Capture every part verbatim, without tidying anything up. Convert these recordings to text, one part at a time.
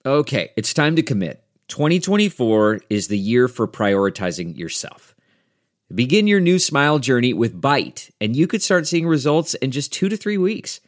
Okay, it's time to commit. twenty twenty-four is the year for prioritizing yourself. Begin your new smile journey with Byte, and you could start seeing results in just two to three weeks.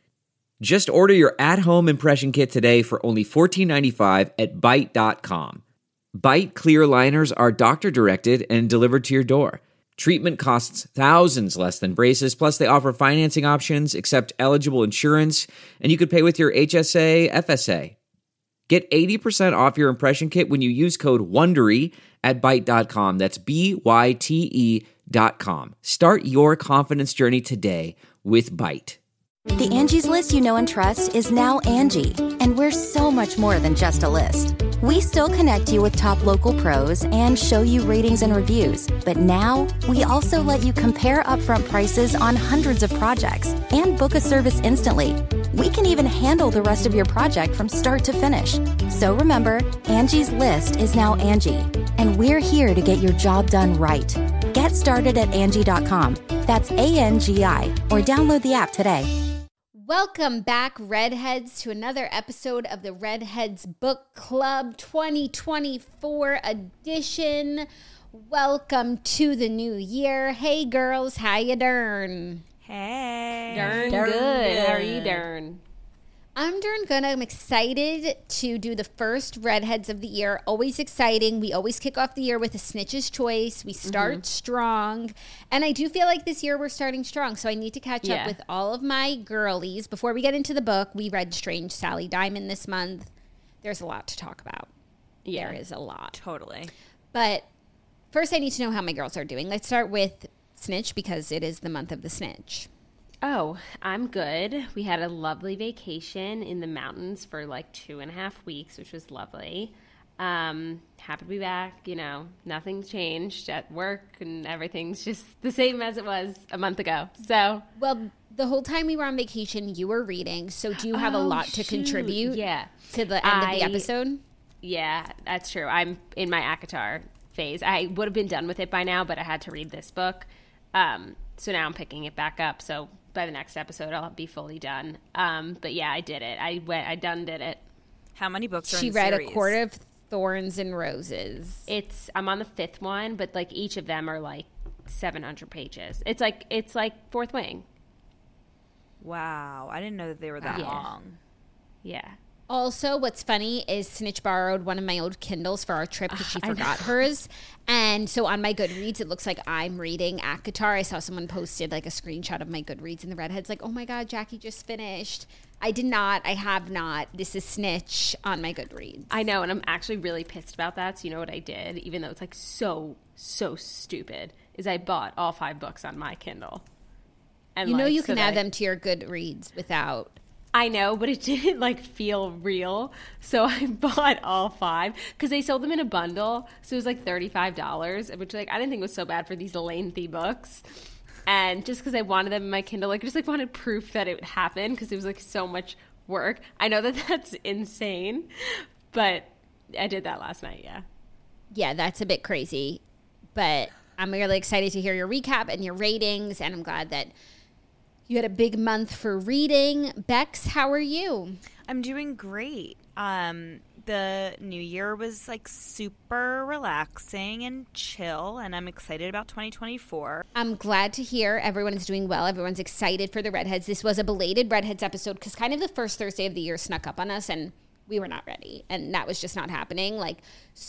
Just order your at-home impression kit today for only fourteen ninety-five at byte dot com. Byte clear aligners are doctor-directed and delivered to your door. Treatment costs thousands less than braces, plus they offer financing options, accept eligible insurance, and you could pay with your H S A, F S A. Get eighty percent off your impression kit when you use code WONDERY at byte dot com. That's B Y T E dot com. Start your confidence journey today with Byte. The Angie's List you know and trust is now Angie, and we're so much more than just a list. We still connect you with top local pros and show you ratings and reviews, but now we also let you compare upfront prices on hundreds of projects and book a service instantly. We can even handle the rest of your project from start to finish. So remember, Angie's List is now Angie, and we're here to get your job done right. Get started at Angie dot com. That's A N G I, or download the app today. Welcome back, Redheads, to another episode of the Redheads Book Club twenty twenty-four edition. Welcome to the new year. Hey, girls, how you darn? Hey. Darn, Darn good. good. How are you, darn? I'm darn good. I'm excited to do the first Redheads of the year. Always exciting. We always kick off the year with a Snitch's Choice. We start mm-hmm. strong. And I do feel like this year we're starting strong. So I need to catch yeah. up with all of my girlies. Before we get into the book, we read Strange Sally Diamond this month. There's a lot to talk about. Yeah. There is a lot. Totally. But first I need to know how my girls are doing. Let's start with Snitch because it is the month of the Snitch. Oh, I'm good. We had a lovely vacation in the mountains for like two and a half weeks, which was lovely. Um, happy to be back. You know, nothing's changed at work and everything's just the same as it was a month ago. So, well, the whole time we were on vacation, you were reading. So do you have oh, a lot to shoot. contribute yeah. to the end I, of the episode? Yeah, that's true. I'm in my ACOTAR phase. I would have been done with it by now, but I had to read this book. Um, so now I'm picking it back up. So by the next episode, I'll be fully done. Um, but yeah, I did it. I went. I done did it. How many books are she in the read series? A Court of Thorns and Roses. It's. I'm on the fifth one, but like each of them are like seven hundred pages. It's like it's like Fourth Wing. Wow, I didn't know that they were that yeah. long. Yeah. Also, what's funny is Snitch borrowed one of my old Kindles for our trip because she I forgot know. hers. And so on my Goodreads, it looks like I'm reading ACOTAR. I saw someone posted like a screenshot of my Goodreads and the Redheads like, oh my God, Jackie just finished. I did not. I have not. This is Snitch on my Goodreads. I know, and I'm actually really pissed about that. So you know what I did, even though it's like so, so stupid, is I bought all five books on my Kindle. And you know like, you so can add I- them to your Goodreads without... I know, but it didn't like feel real. So I bought all five because they sold them in a bundle. So it was like thirty-five dollars, which like I didn't think was so bad for these lengthy books. And just because I wanted them in my Kindle, like I just like wanted proof that it would happen because it was like so much work. I know that that's insane, but I did that last night. Yeah. Yeah, that's a bit crazy, but I'm really excited to hear your recap and your ratings. And I'm glad that you had a big month for reading. Bex, how are you? I'm doing great. Um, the new year was like super relaxing and chill, and I'm excited about twenty twenty-four. I'm glad to hear everyone is doing well. Everyone's excited for the Redheads. This was a belated Redheads episode because kind of the first Thursday of the year snuck up on us, and we were not ready, and that was just not happening. Like,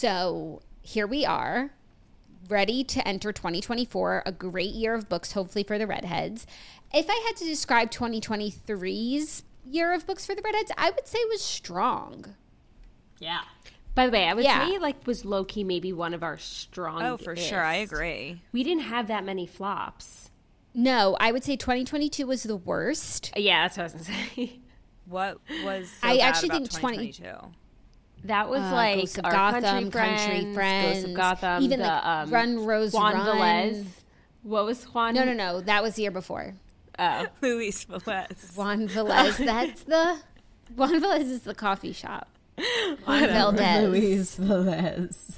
so here we are, ready to enter twenty twenty-four, a great year of books, hopefully for the Redheads. If I had to describe twenty twenty-three's year of books for the Redheads, I would say it was strong. Yeah. By the way, I would Yeah. say like was low-key maybe one of our strongest. Oh, for sure. I agree. We didn't have that many flops. No, I would say twenty twenty-two was the worst. Yeah, that's what I was going to say. What was so I bad actually about think twenty twenty twenty-two? That was Uh, like Ghosts of our Gotham, country friends, Country Friends, Ghosts of Gotham, even the, like um, Run Rose Juan Run. Velez. What was Juan? No, no, no, that was the year before. Oh, Luis Velez. Juan Velez, that's the Juan Velez is the coffee shop. Juan Valdez. Luis Velez.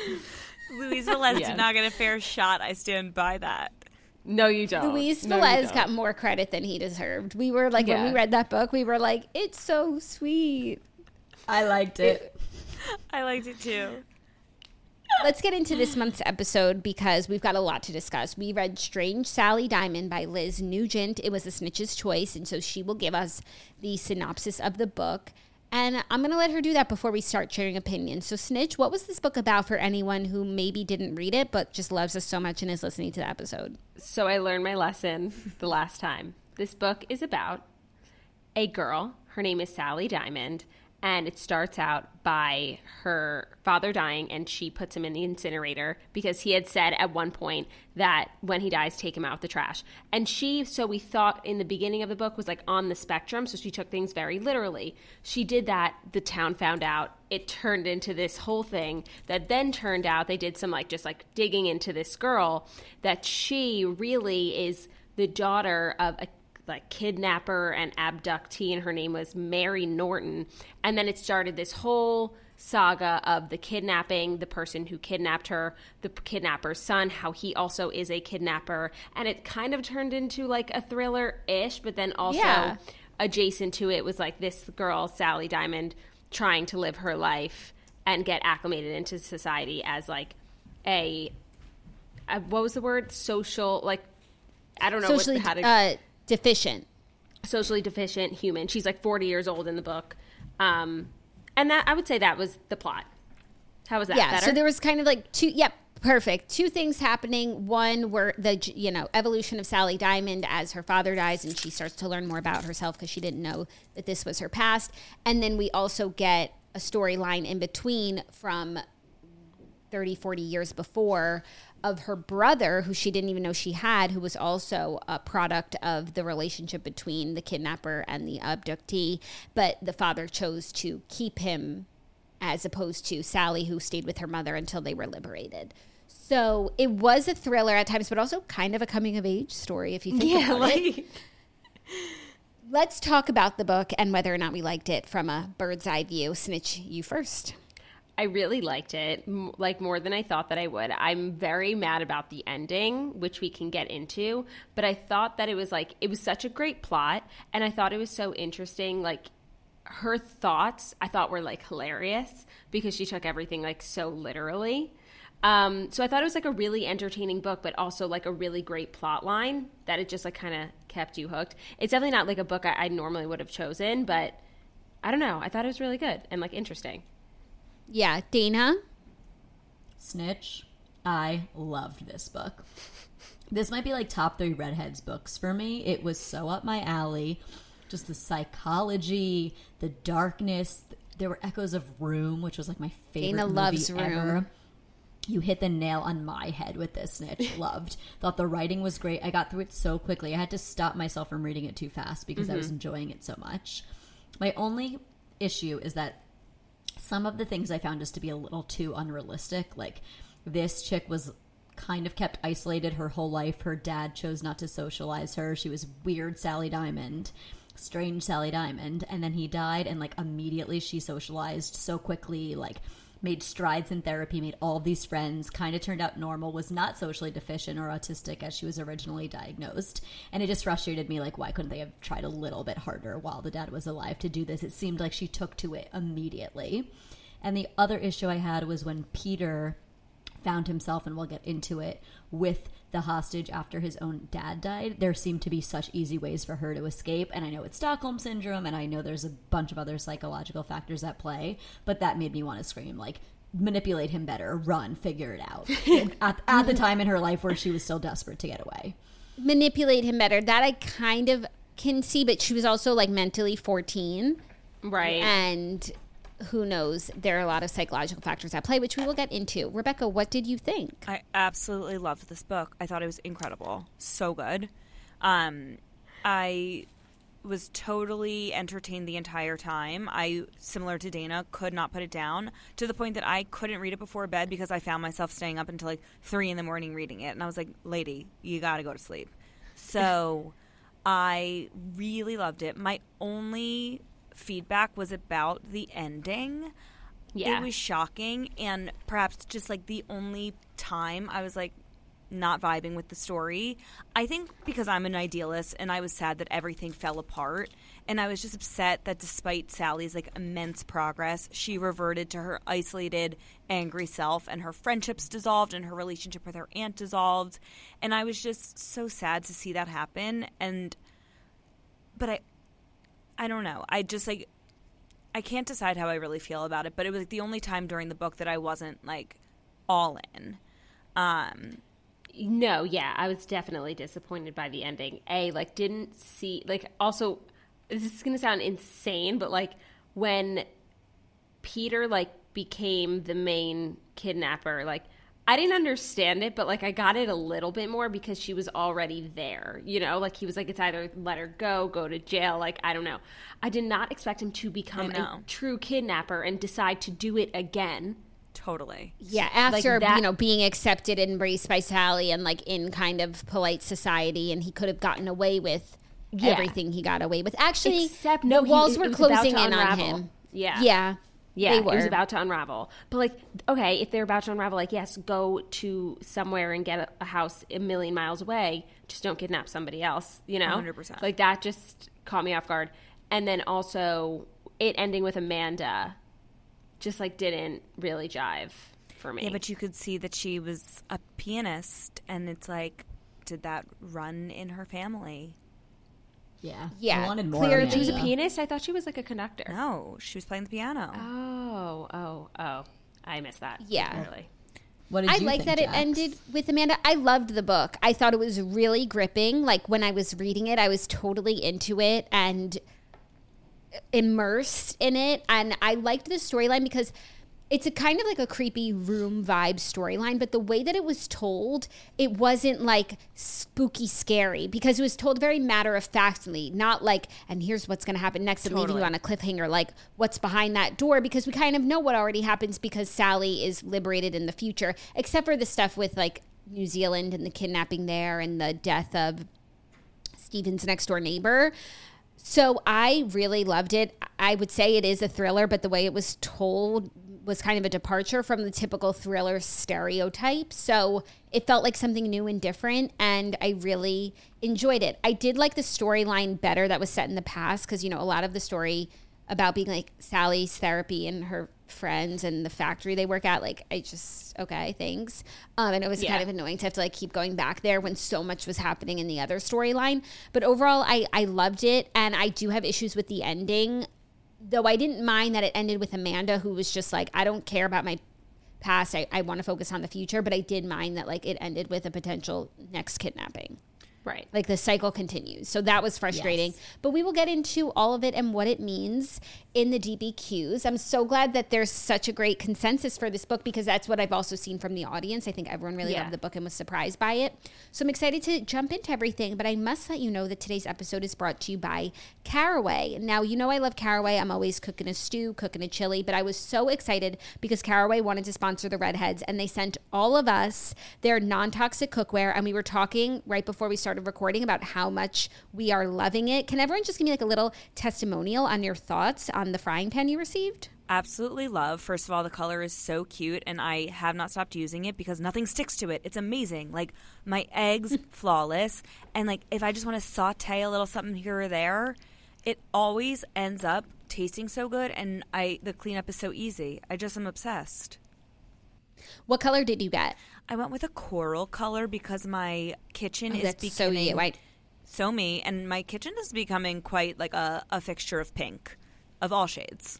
Luis Velez Yeah. did not get a fair shot. I stand by that. no, you don't. Luis No, you Velez don't. got more credit than he deserved. We were like, when Yeah. we read that book, we were like, it's so sweet. I liked it. I liked it too. Let's get into this month's episode because we've got a lot to discuss. We read Strange Sally Diamond by Liz Nugent. It was a Snitch's choice, and so she will give us the synopsis of the book. And I'm going to let her do that before we start sharing opinions. So, Snitch, what was this book about for anyone who maybe didn't read it but just loves us so much and is listening to the episode? So I learned my lesson the last time. This book is about a girl. Her name is Sally Diamond. And it starts out by her father dying, and she puts him in the incinerator because he had said at one point that when he dies, take him out the trash. And she, so we thought in the beginning of the book, was like on the spectrum, so she took things very literally. She did that. The town found out. It turned into this whole thing that then turned out they did some like just like digging into this girl that she really is the daughter of a like kidnapper and abductee, and her name was Mary Norton. And then it started this whole saga of the kidnapping, the person who kidnapped her, the kidnapper's son, how he also is a kidnapper. And it kind of turned into like a thriller-ish, but then also yeah. adjacent to it was like this girl, Sally Diamond, trying to live her life and get acclimated into society as like a, a what was the word? Social, like, I don't know Socially, what, how to... Uh, deficient. Socially deficient human. She's like forty years old in the book. Um, and that I would say that was the plot. How was that? Yeah, better? So there was kind of like two, yep, perfect. Two things happening. One were the, you know, evolution of Sally Diamond as her father dies and she starts to learn more about herself because she didn't know that this was her past. And then we also get a storyline in between from thirty, forty years before of her brother, who she didn't even know she had, who was also a product of the relationship between the kidnapper and the abductee. But the father chose to keep him as opposed to Sally, who stayed with her mother until they were liberated. So it was a thriller at times, but also kind of a coming-of-age story, if you think yeah, about like- it. Let's talk about the book and whether or not we liked it from a bird's eye view. Snitch, you first. I really liked it, m- like more than I thought that I would. I'm very mad about the ending, which we can get into, but I thought that it was like, it was such a great plot, and I thought it was so interesting. Like, her thoughts, I thought were like hilarious because she took everything like so literally. Um, so I thought it was like a really entertaining book, but also like a really great plot line that it just like kind of kept you hooked. It's definitely not like a book I, I normally would have chosen, but I don't know. I thought it was really good and like interesting. Yeah, Dana? Snitch. I loved this book. This might be like top three Redheads books for me. It was so up my alley. Just the psychology, the darkness. There were echoes of Room, which was like my favorite Dana movie loves ever. Room. You hit the nail on my head with this, Snitch. Loved. Thought the writing was great. I got through it so quickly. I had to stop myself from reading it too fast because mm-hmm. I was enjoying it so much. My only issue is that some of the things I found just to be a little too unrealistic. Like, this chick was kind of kept isolated her whole life. Her dad chose not to socialize her. She was weird Sally Diamond, strange Sally Diamond. And then he died, and, like, immediately she socialized so quickly, like, made strides in therapy, made all of these friends, kind of turned out normal, was not socially deficient or autistic as she was originally diagnosed. And it just frustrated me, like, why couldn't they have tried a little bit harder while the dad was alive to do this? It seemed like she took to it immediately. And the other issue I had was when Peter found himself, and we'll get into it, with the hostage after his own dad died. There seemed to be such easy ways for her to escape, and I know it's Stockholm Syndrome, and I know there's a bunch of other psychological factors at play, but that made me want to scream, like, manipulate him better, run, figure it out. at, at the time in her life where she was still desperate to get away. Manipulate him better. That I kind of can see, but she was also, like, mentally fourteen. Right. And who knows? There are a lot of psychological factors at play, which we will get into. Rebecca, what did you think? I absolutely loved this book. I thought it was incredible. So good. Um, I was totally entertained the entire time. I, similar to Dana, could not put it down to the point that I couldn't read it before bed because I found myself staying up until like three in the morning reading it. And I was like, lady, you got to go to sleep. So I really loved it. My only feedback was about the ending. Yeah. It was shocking, and perhaps just like the only time I was like, not vibing with the story. I think because I'm an idealist and I was sad that everything fell apart. And I was just upset that despite Sally's like immense progress, she reverted to her isolated, angry self, and her friendships dissolved and her relationship with her aunt dissolved. And I was just so sad to see that happen. And but I I don't know. I just like I can't decide how I really feel about it, but it was like the only time during the book that I wasn't like all in. Um No, yeah, I was definitely disappointed by the ending. A, like, didn't see, like, also, this is going to sound insane, but, like, when Peter, like, became the main kidnapper, like, I didn't understand it, but, like, I got it a little bit more because she was already there, you know? Like, he was like, it's either let her go, go to jail, like, I don't know. I did not expect him to become a true kidnapper and decide to do it again. Totally. Yeah, after, like that, you know, being accepted and embraced by Sally and, like, in kind of polite society, and he could have gotten away with yeah. everything he got away with. Actually, Except, the no, he, walls it, were it closing in unravel. on him. Yeah. Yeah. Yeah, they it were. was about to unravel. But, like, okay, if they're about to unravel, like, yes, go to somewhere and get a, a house a million miles away. Just don't kidnap somebody else, you know? one hundred percent. Like, that just caught me off guard. And then also, it ending with Amanda just, like, didn't really jive for me. Yeah, but you could see that she was a pianist, and it's like, did that run in her family? Yeah. Yeah, I wanted more. clearly- Amanda. She was a pianist? I thought she was, like, a conductor. No, she was playing the piano. Oh, oh, oh. I missed that. Yeah. Really. What did I you like think, that Jax? it ended with Amanda. I loved the book. I thought it was really gripping. Like, when I was reading it, I was totally into it and immersed in it. And I liked the storyline because it's a kind of like a creepy room vibe storyline, but the way that it was told, it wasn't like spooky scary because it was told very matter of factly, not like, and here's what's going to happen next and leaving you on a cliffhanger, like what's behind that door, because we kind of know what already happens because Sally is liberated in the future, except for the stuff with like New Zealand and the kidnapping there and the death of Stephen's next door neighbor. So I really loved it. I would say it is a thriller, but the way it was told was kind of a departure from the typical thriller stereotype. So it felt like something new and different, and I really enjoyed it. I did like the storyline better that was set in the past because, you know, a lot of the story about being like Sally's therapy and her friends and the factory they work at, like, I just, okay, thanks. Um, and it was Yeah. kind of annoying to have to like keep going back there when so much was happening in the other storyline. But overall, I, I loved it, and I do have issues with the ending. Though I didn't mind that it ended with Amanda, who was just like, I don't care about my past. I, I want to focus on the future. But I did mind that like it ended with a potential next kidnapping. Right. Like the cycle continues. So that was frustrating. Yes. But we will get into all of it and what it means in the D B Qs. I'm so glad that there's such a great consensus for this book because that's what I've also seen from the audience. I think everyone really Yeah. loved the book and was surprised by it. So I'm excited to jump into everything. But I must let you know that today's episode is brought to you by Caraway. Now, you know I love Caraway. I'm always cooking a stew, cooking a chili. But I was so excited because Caraway wanted to sponsor the Redheads. And they sent all of us their non-toxic cookware. And we were talking right before we started recording about how much we are loving it. Can everyone just give me like a little testimonial on your thoughts on the frying pan you received? Absolutely love. First of all, the color is so cute, and I have not stopped using it because nothing sticks to it. It's amazing. Like, my eggs, flawless. And, like, if I just want to saute a little something here or there, it always ends up tasting so good, and I the cleanup is so easy. I just am obsessed. What color did you get? I went with a coral color because my kitchen Oh, is that's so becoming you. I- so me, and my kitchen is becoming quite like a, a fixture of pink, of all shades.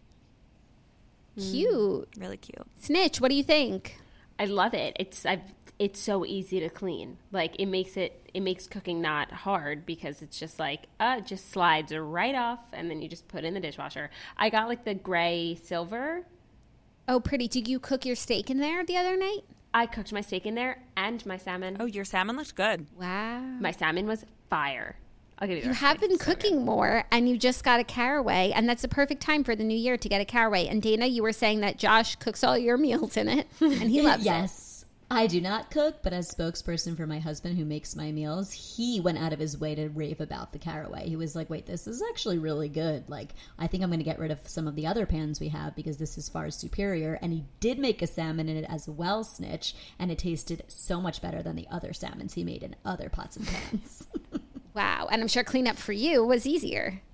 Cute. Really cute. Snitch, what do you think? I love it. It's I've, it's so easy to clean. Like it makes it it makes cooking not hard because it's just like uh it just slides right off and then you just put it in the dishwasher. I got like the gray silver. Oh, pretty. Did you cook your steak in there the other night? I cooked my steak in there and my salmon. Oh, your salmon looks good. Wow. My salmon was fire. I'll give you. The You recipe. have been So good. cooking more, and you just got a Caraway, and that's the perfect time for the new year to get a Caraway. And Dana, you were saying that Josh cooks all your meals in it, and he loves it. Yes. I do not cook, but as spokesperson for my husband who makes my meals, he went out of his way to rave about the caraway. He was like, wait, this is actually really good. Like, I think I'm going to get rid of some of the other pans we have because this is far superior. And he did make a salmon in it as well, Snitch, and it tasted so much better than the other salmons he made in other pots and pans. Wow. And I'm sure cleanup for you was easier.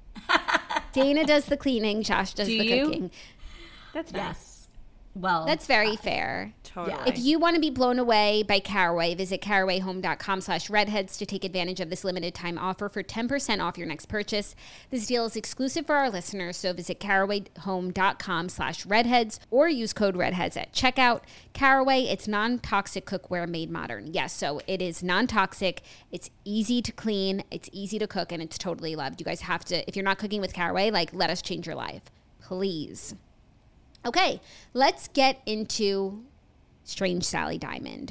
Dana does the cleaning, Josh does Do the you? cooking. That's nice. Yes. Well, That's very fair. Totally. Yeah. If you want to be blown away by Caraway, visit carawayhome.com slash redheads to take advantage of this limited time offer for ten percent off your next purchase. This deal is exclusive for our listeners, so visit carawayhome.com slash redheads or use code redheads at checkout. Caraway, it's non-toxic cookware made modern. Yes, so it is non-toxic. It's easy to clean. It's easy to cook, and it's totally loved. You guys have to, if you're not cooking with Caraway, like, let us change your life. Please. Okay, let's get into Strange Sally Diamond.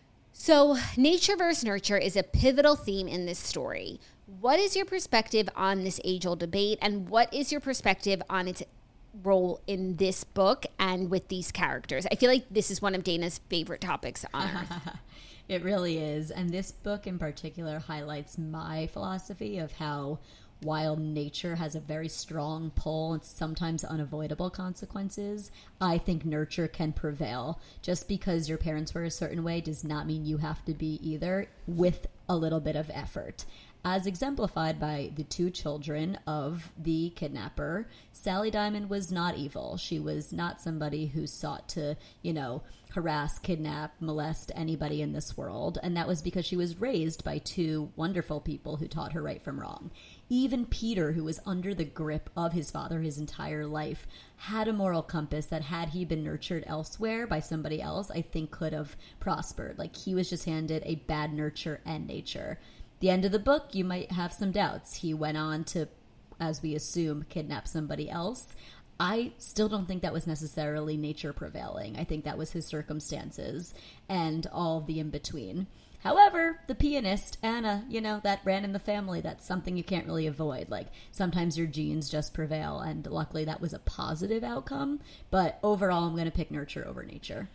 So, nature versus nurture is a pivotal theme in this story. What is your perspective on this age-old debate, and what is your perspective on its role in this book and with these characters? I feel like this is one of Dana's favorite topics on Earth. It really is. And this book in particular highlights my philosophy of how while nature has a very strong pull and sometimes unavoidable consequences, I think nurture can prevail. Just because your parents were a certain way does not mean you have to be either, with a little bit of effort. As exemplified by the two children of the kidnapper, Sally Diamond was not evil. She was not somebody who sought to, you know, harass, kidnap, molest anybody in this world. And that was because she was raised by two wonderful people who taught her right from wrong. Even Peter, who was under the grip of his father his entire life, had a moral compass that, had he been nurtured elsewhere by somebody else, I think could have prospered. Like, he was just handed a bad nurture and nature. The end of the book, you might have some doubts. He went on to, as we assume, kidnap somebody else. I still don't think that was necessarily nature prevailing. I think that was his circumstances and all the in-between. However, the pianist, Anna, you know, that ran in the family. That's something you can't really avoid. Like, sometimes your genes just prevail, and luckily that was a positive outcome. But overall, I'm going to pick nurture over nature.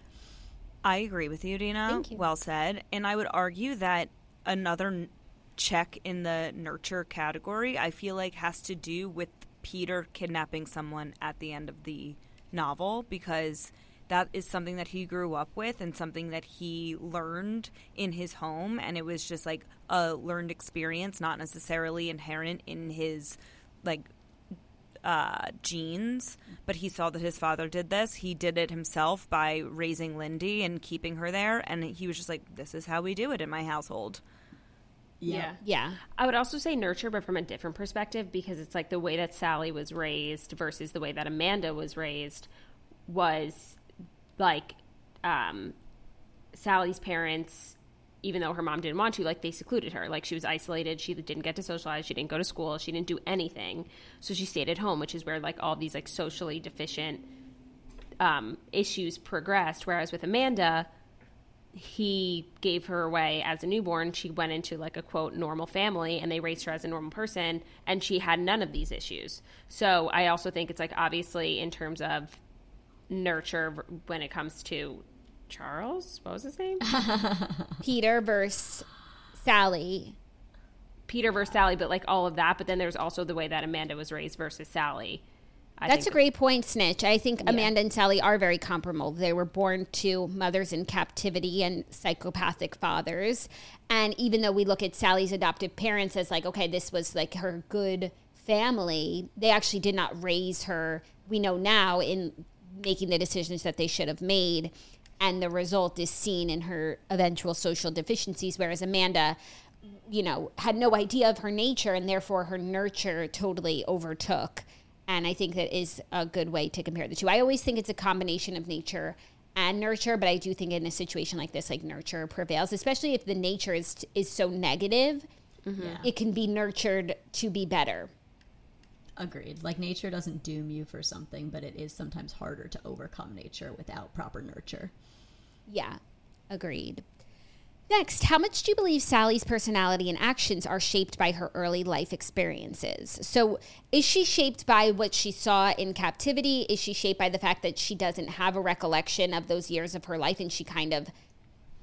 I agree with you, Dina. Thank you. Well said. And I would argue that another n- check in the nurture category, I feel like, has to do with Peter kidnapping someone at the end of the novel, because that is something that he grew up with and something that he learned in his home, and it was just like a learned experience, not necessarily inherent in his like uh, genes, but he saw that his father did this. He did it himself by raising Lindy and keeping her there, and he was just like, this is how we do it in my household. Yeah. Yeah. I would also say nurture, but from a different perspective, because it's like the way that Sally was raised versus the way that Amanda was raised was like um, Sally's parents, even though her mom didn't want to, like, they secluded her. Like, she was isolated. She didn't get to socialize. She didn't go to school. She didn't do anything. So she stayed at home, which is where, like, all these, like, socially deficient um, issues progressed. Whereas with Amanda, he gave her away as a newborn. She went into, like, a, quote, normal family, and they raised her as a normal person, and she had none of these issues. So I also think it's, like, obviously in terms of nurture when it comes to Charles, what was his name? Peter versus Sally. Peter versus Sally, but, like, all of that. But then there's also the way that Amanda was raised versus Sally. I That's think a great point, Snitch. I think Yeah. Amanda and Sally are very comparable. They were born to mothers in captivity and psychopathic fathers. And even though we look at Sally's adoptive parents as like, okay, this was like her good family, they actually did not raise her, we know now, in making the decisions that they should have made. And the result is seen in her eventual social deficiencies, whereas Amanda, you know, had no idea of her nature, and therefore her nurture totally overtook. And I think that is a good way to compare the two. I always think it's a combination of nature and nurture, but I do think in a situation like this, like, nurture prevails, especially if the nature is is so negative. Yeah. It can be nurtured to be better. Agreed. Like, nature doesn't doom you for something, but it is sometimes harder to overcome nature without proper nurture. Yeah, agreed. Next, how much do you believe Sally's personality and actions are shaped by her early life experiences? So is she shaped by what she saw in captivity? Is she shaped by the fact that she doesn't have a recollection of those years of her life and she kind of was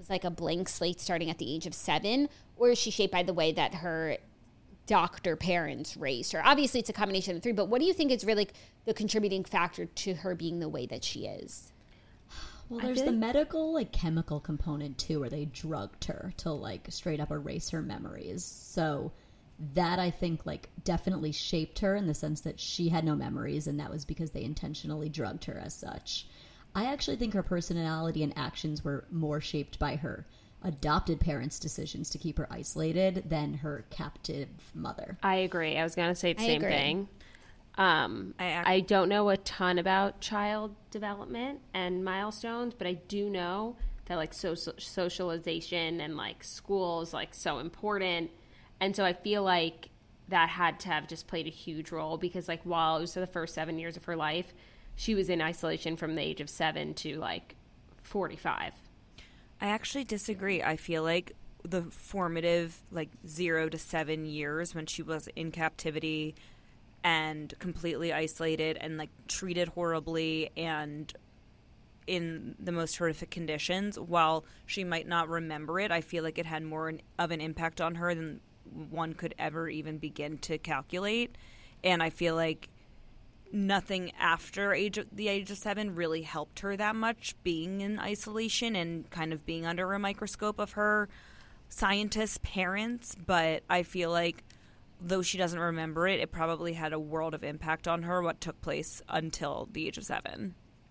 was like a blank slate starting at the age of seven, or is she shaped by the way that her doctor parents raised her? Obviously, it's a combination of the three, but what do you think is really the contributing factor to her being the way that she is? Well, there's the medical, like, chemical component, too, where they drugged her to, like, straight up erase her memories. So that, I think, like, definitely shaped her in the sense that she had no memories, and that was because they intentionally drugged her as such. I actually think her personality and actions were more shaped by her adopted parents' decisions to keep her isolated than her captive mother. I agree. I was going to say the I same agree. thing. Um, I, ac- I don't know a ton about child development and milestones, but I do know that like social socialization and like school is like so important. And so I feel like that had to have just played a huge role because like while it was the first seven years of her life, she was in isolation from the age of seven to like forty-five. I actually disagree. I feel like the formative, like, zero to seven years when she was in captivity and completely isolated and, like, treated horribly and in the most horrific conditions, while she might not remember it, I feel like it had more of an impact on her than one could ever even begin to calculate. And I feel like nothing after age of, the age of seven really helped her that much, being in isolation and kind of being under a microscope of her scientist parents. But I feel like though she doesn't remember it, it probably had a world of impact on her what took place until the age of seven.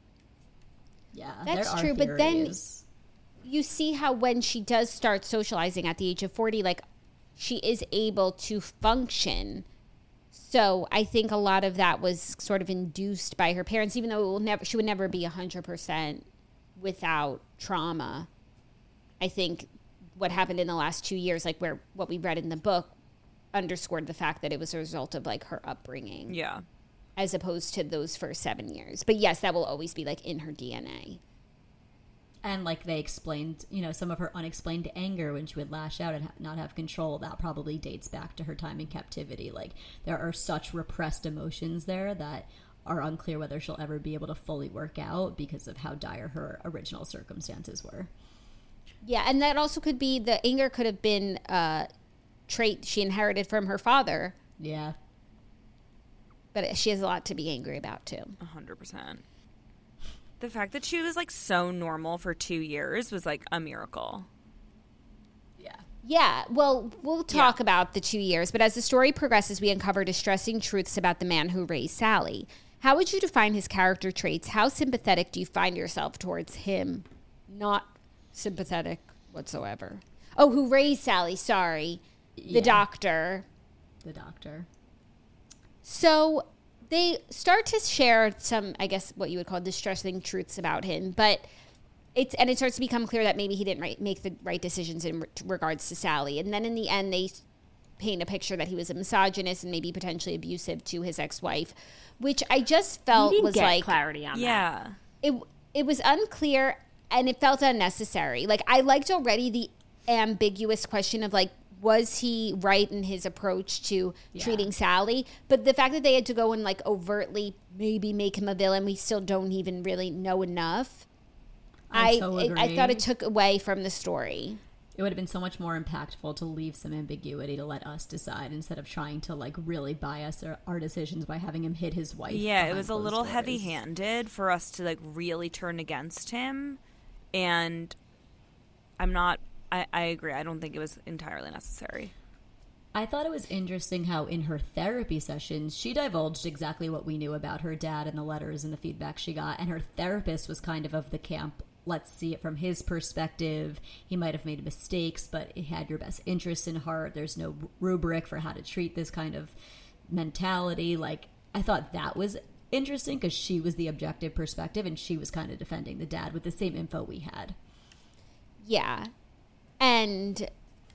Yeah, That's there are true, but then theories. you see how when she does start socializing at the age of forty, like she is able to function. So I think a lot of that was sort of induced by her parents, even though it will never, she would never be one hundred percent without trauma. I think what happened in the last two years, like where what we read in the book, underscored the fact that it was a result of like her upbringing. Yeah. As opposed to those first seven years. But yes, that will always be like in her D N A. And like they explained, you know, some of her unexplained anger when she would lash out and ha- not have control, that probably dates back to her time in captivity. Like there are such repressed emotions there that are unclear whether she'll ever be able to fully work out because of how dire her original circumstances were. Yeah, and that also could be, the anger could have been a trait she inherited from her father. Yeah. But she has a lot to be angry about, too. A hundred percent. The fact that she was, like, so normal for two years was, like, a miracle. Yeah. Yeah, well, we'll talk Yeah. about the two years. But as the story progresses, we uncover distressing truths about the man who raised Sally. How would you define his character traits? How sympathetic do you find yourself towards him? Not sympathetic whatsoever. Oh, who raised Sally, sorry. The Yeah. doctor. The doctor. So they start to share some, I guess, what you would call distressing truths about him, but it's and it starts to become clear that maybe he didn't right, make the right decisions in re- regards to Sally. And then in the end, they paint a picture that he was a misogynist and maybe potentially abusive to his ex-wife, which I just felt we didn't was get like clarity on that. Yeah. it. It was unclear and it felt unnecessary. Like I liked already the ambiguous question of like, was he right in his approach to Yeah. treating Sally? But the fact that they had to go and like overtly maybe make him a villain, we still don't even really know enough. I I so it, I agree. thought it took away from the story. It would have been so much more impactful to leave some ambiguity to let us decide instead of trying to like really bias our, our decisions by having him hit his wife. Yeah, it behind was a closed little doors. heavy-handed for us to, like, really turn against him. And I'm not... I, I agree. I don't think it was entirely necessary. I thought it was interesting how in her therapy sessions, she divulged exactly what we knew about her dad and the letters and the feedback she got. And her therapist was kind of of the camp, let's see it from his perspective. He might have made mistakes, but he had your best interests in heart. There's no rubric for how to treat this kind of mentality. Like, I thought that was interesting because she was the objective perspective and she was kind of defending the dad with the same info we had. Yeah. And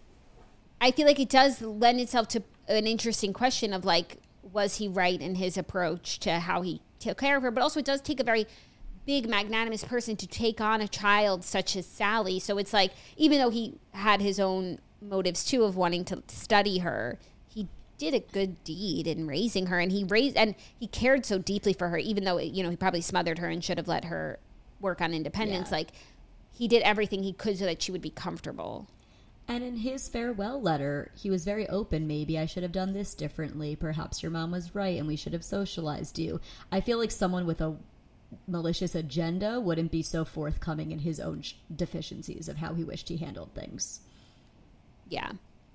I feel like it does lend itself to an interesting question of like, was he right in his approach to how he took care of her? But also it does take a very big, magnanimous person to take on a child such as Sally. So it's like, even though he had his own motives too of wanting to study her, he did a good deed in raising her, and he raised and he cared so deeply for her, even though, you know, he probably smothered her and should have let her work on independence. Yeah. Like, he did everything he could so that she would be comfortable. And in his farewell letter, he was very open. Maybe I should have done this differently. Perhaps your mom was right and we should have socialized you. I feel like someone with a malicious agenda wouldn't be so forthcoming in his own sh- deficiencies of how he wished he handled things. Yeah.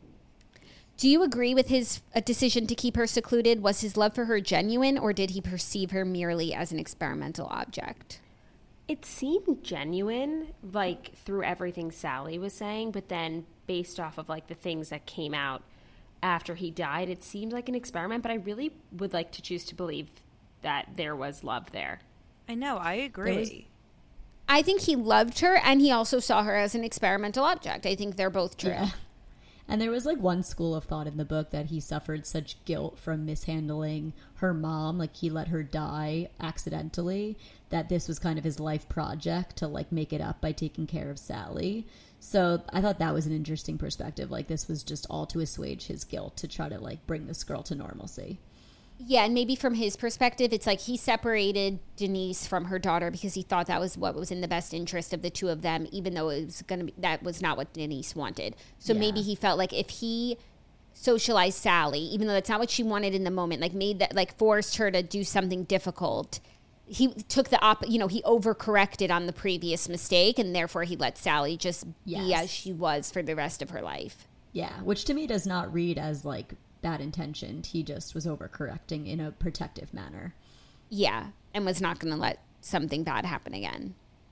Do you agree with his uh, decision to keep her secluded? Was his love for her genuine, or did he perceive her merely as an experimental object? It seemed genuine, like, through everything Sally was saying, but then based off of, like, the things that came out after he died, it seemed like an experiment, but I really would like to choose to believe that there was love there. I know, I agree. Was- I think he loved her, and he also saw her as an experimental object. I think they're both true. Yeah. And there was like one school of thought in the book that he suffered such guilt from mishandling her mom, like he let her die accidentally, that this was kind of his life project to like make it up by taking care of Sally. So I thought that was an interesting perspective. Like this was just all to assuage his guilt, to try to like bring this girl to normalcy. Yeah, and maybe from his perspective, it's like he separated Denise from her daughter because he thought that was what was in the best interest of the two of them, even though it was going to be, that was not what Denise wanted. So Yeah. maybe he felt like if he socialized Sally, even though that's not what she wanted in the moment, like made that, like forced her to do something difficult, he took the op, you know, he overcorrected on the previous mistake, and therefore he let Sally just be Yes. as she was for the rest of her life. Yeah, which to me does not read as like bad intentioned. He just was overcorrecting in a protective manner. Yeah, and was not going to let something bad happen again.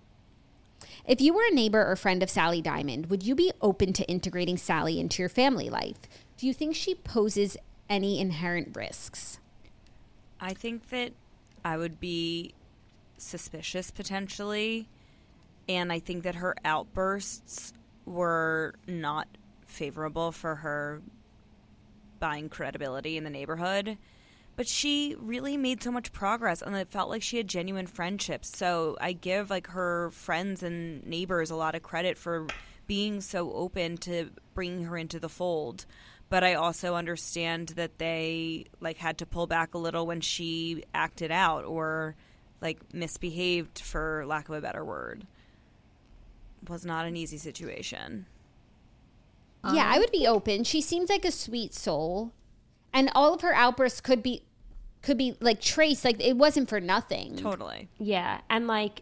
If you were a neighbor or friend of Sally Diamond, would you be open to integrating Sally into your family life? Do you think she poses any inherent risks? I think that I would be suspicious potentially, and I think that her outbursts were not favorable for her buying credibility in the neighborhood. But she really made so much progress, and it felt like she had genuine friendships. So I give like her friends and neighbors a lot of credit for being so open to bringing her into the fold. But I also understand that they like had to pull back a little when she acted out or like misbehaved, for lack of a better word. It was not an easy situation. Yeah, I would be open. She seems like a sweet soul. And all of her outbursts could be could be like traced, like it wasn't for nothing. Totally. Yeah, and like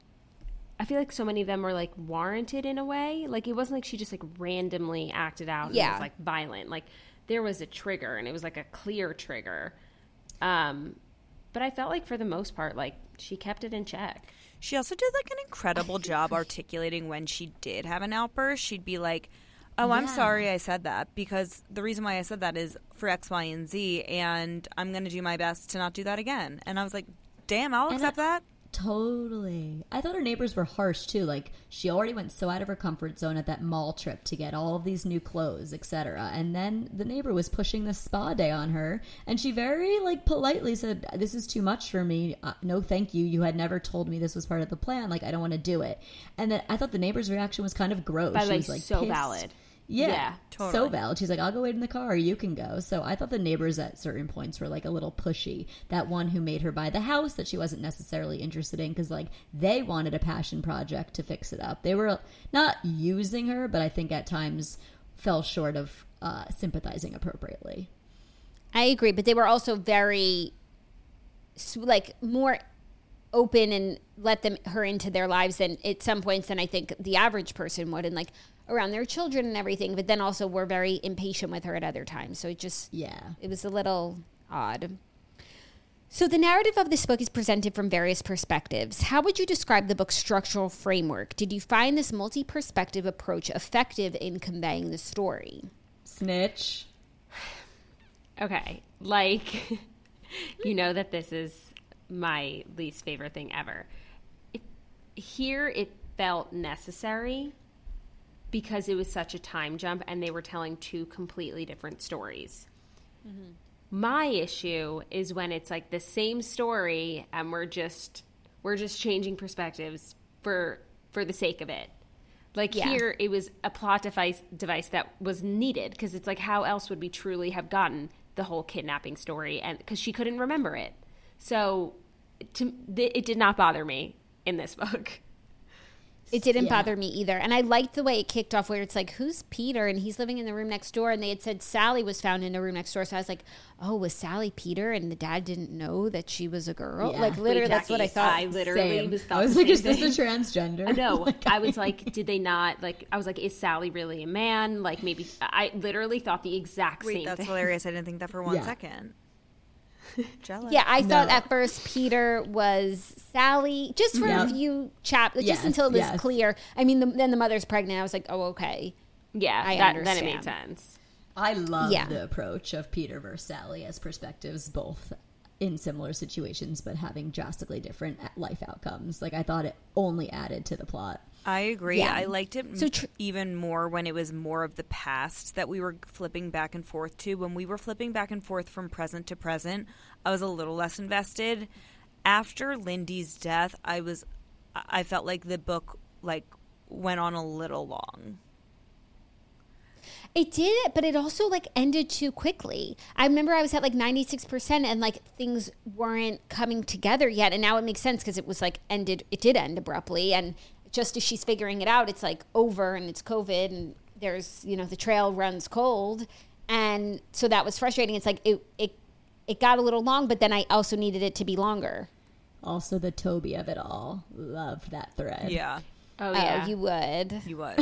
I feel like so many of them were like warranted in a way. Like it wasn't like she just like randomly acted out and Yeah. was like violent. Like there was a trigger, and it was like a clear trigger. Um but I felt like for the most part, like she kept it in check. She also did like an incredible job articulating when she did have an outburst. She'd be like, oh, I'm Yeah. sorry I said that, because the reason why I said that is for X, Y, and Z, and I'm going to do my best to not do that again. And I was like, damn, I'll And accept I- that. Totally. I thought her neighbors were harsh too. Like she already went so out of her comfort zone at that mall trip to get all of these new clothes, et cetera. And then the neighbor was pushing the spa day on her, and she very like politely said, "This is too much for me. Uh, no, thank you. You had never told me this was part of the plan. Like I don't want to do it." And then I thought the neighbor's reaction was kind of gross. But She like, was like so pissed. valid. Yeah, Yeah, so totally. valid. She's like, I'll go wait in the car. You can go. So I thought the neighbors at certain points were like a little pushy. That one who made her buy the house that she wasn't necessarily interested in because like they wanted a passion project to fix it up. They were not using her, but I think at times fell short of uh, sympathizing appropriately. I agree, but they were also very s- like more open and let them her into their lives than at some points than I think the average person would, and like around their children and everything, but then also were very impatient with her at other times. So it just Yeah. it was a little odd. So the narrative of this book is presented from various perspectives. How would you describe the book's structural framework? Did you find this multi-perspective approach effective in conveying the story? Snitch. Okay, like, you know that this is my least favorite thing ever. It, here it felt necessary because it was such a time jump and they were telling two completely different stories. Mm-hmm. My issue is when it's like the same story and we're just we're just changing perspectives for for the sake of it. Like Yeah. here, it was a plot device device that was needed because it's like, how else would we truly have gotten the whole kidnapping story? And because she couldn't remember it, so to, th- it did not bother me in this book. It didn't Yeah. bother me either. And I liked the way it kicked off where it's like, who's Peter? And he's living in the room next door. And they had said Sally was found in the room next door. So I was like, oh, was Sally Peter? And the dad didn't know that she was a girl? Yeah. Like, literally, Wait, that's what I Jackie, thought. I literally Same. was thought I was the like, same is this a thing. transgender? No, I was like, did they not, like, I was like, is Sally really a man? Like, maybe, I literally thought the exact Wait, same that's thing. hilarious. I didn't think that for one Yeah. second. Jealous. Yeah, I thought No. at first Peter was Sally, just for Yeah. a few chap, just Yes, until it was yes. clear. I mean, the, then the mother's pregnant. I was like, oh, okay. Yeah, I that, then it made understand. sense. I love Yeah. the approach of Peter versus Sally as perspectives, both in similar situations, but having drastically different life outcomes. Like, I thought it only added to the plot. I agree. Yeah. I liked it So m- tr- even more when it was more of the past that we were flipping back and forth to. When we were flipping back and forth from present to present, I was a little less invested. After Lindy's death, I was, I felt like the book like went on a little long. It did, but it also like ended too quickly. I remember I was at like ninety-six percent and like things weren't coming together yet. And now it makes sense because it was like ended, it did end abruptly. And just as she's figuring it out, it's like over and it's COVID and there's, you know, the trail runs cold. And so that was frustrating. It's like it, it, it got a little long, but then I also needed it to be longer. Also, the Toby of it all. Loved that thread. Yeah, Oh, Oh, yeah. you would. you would.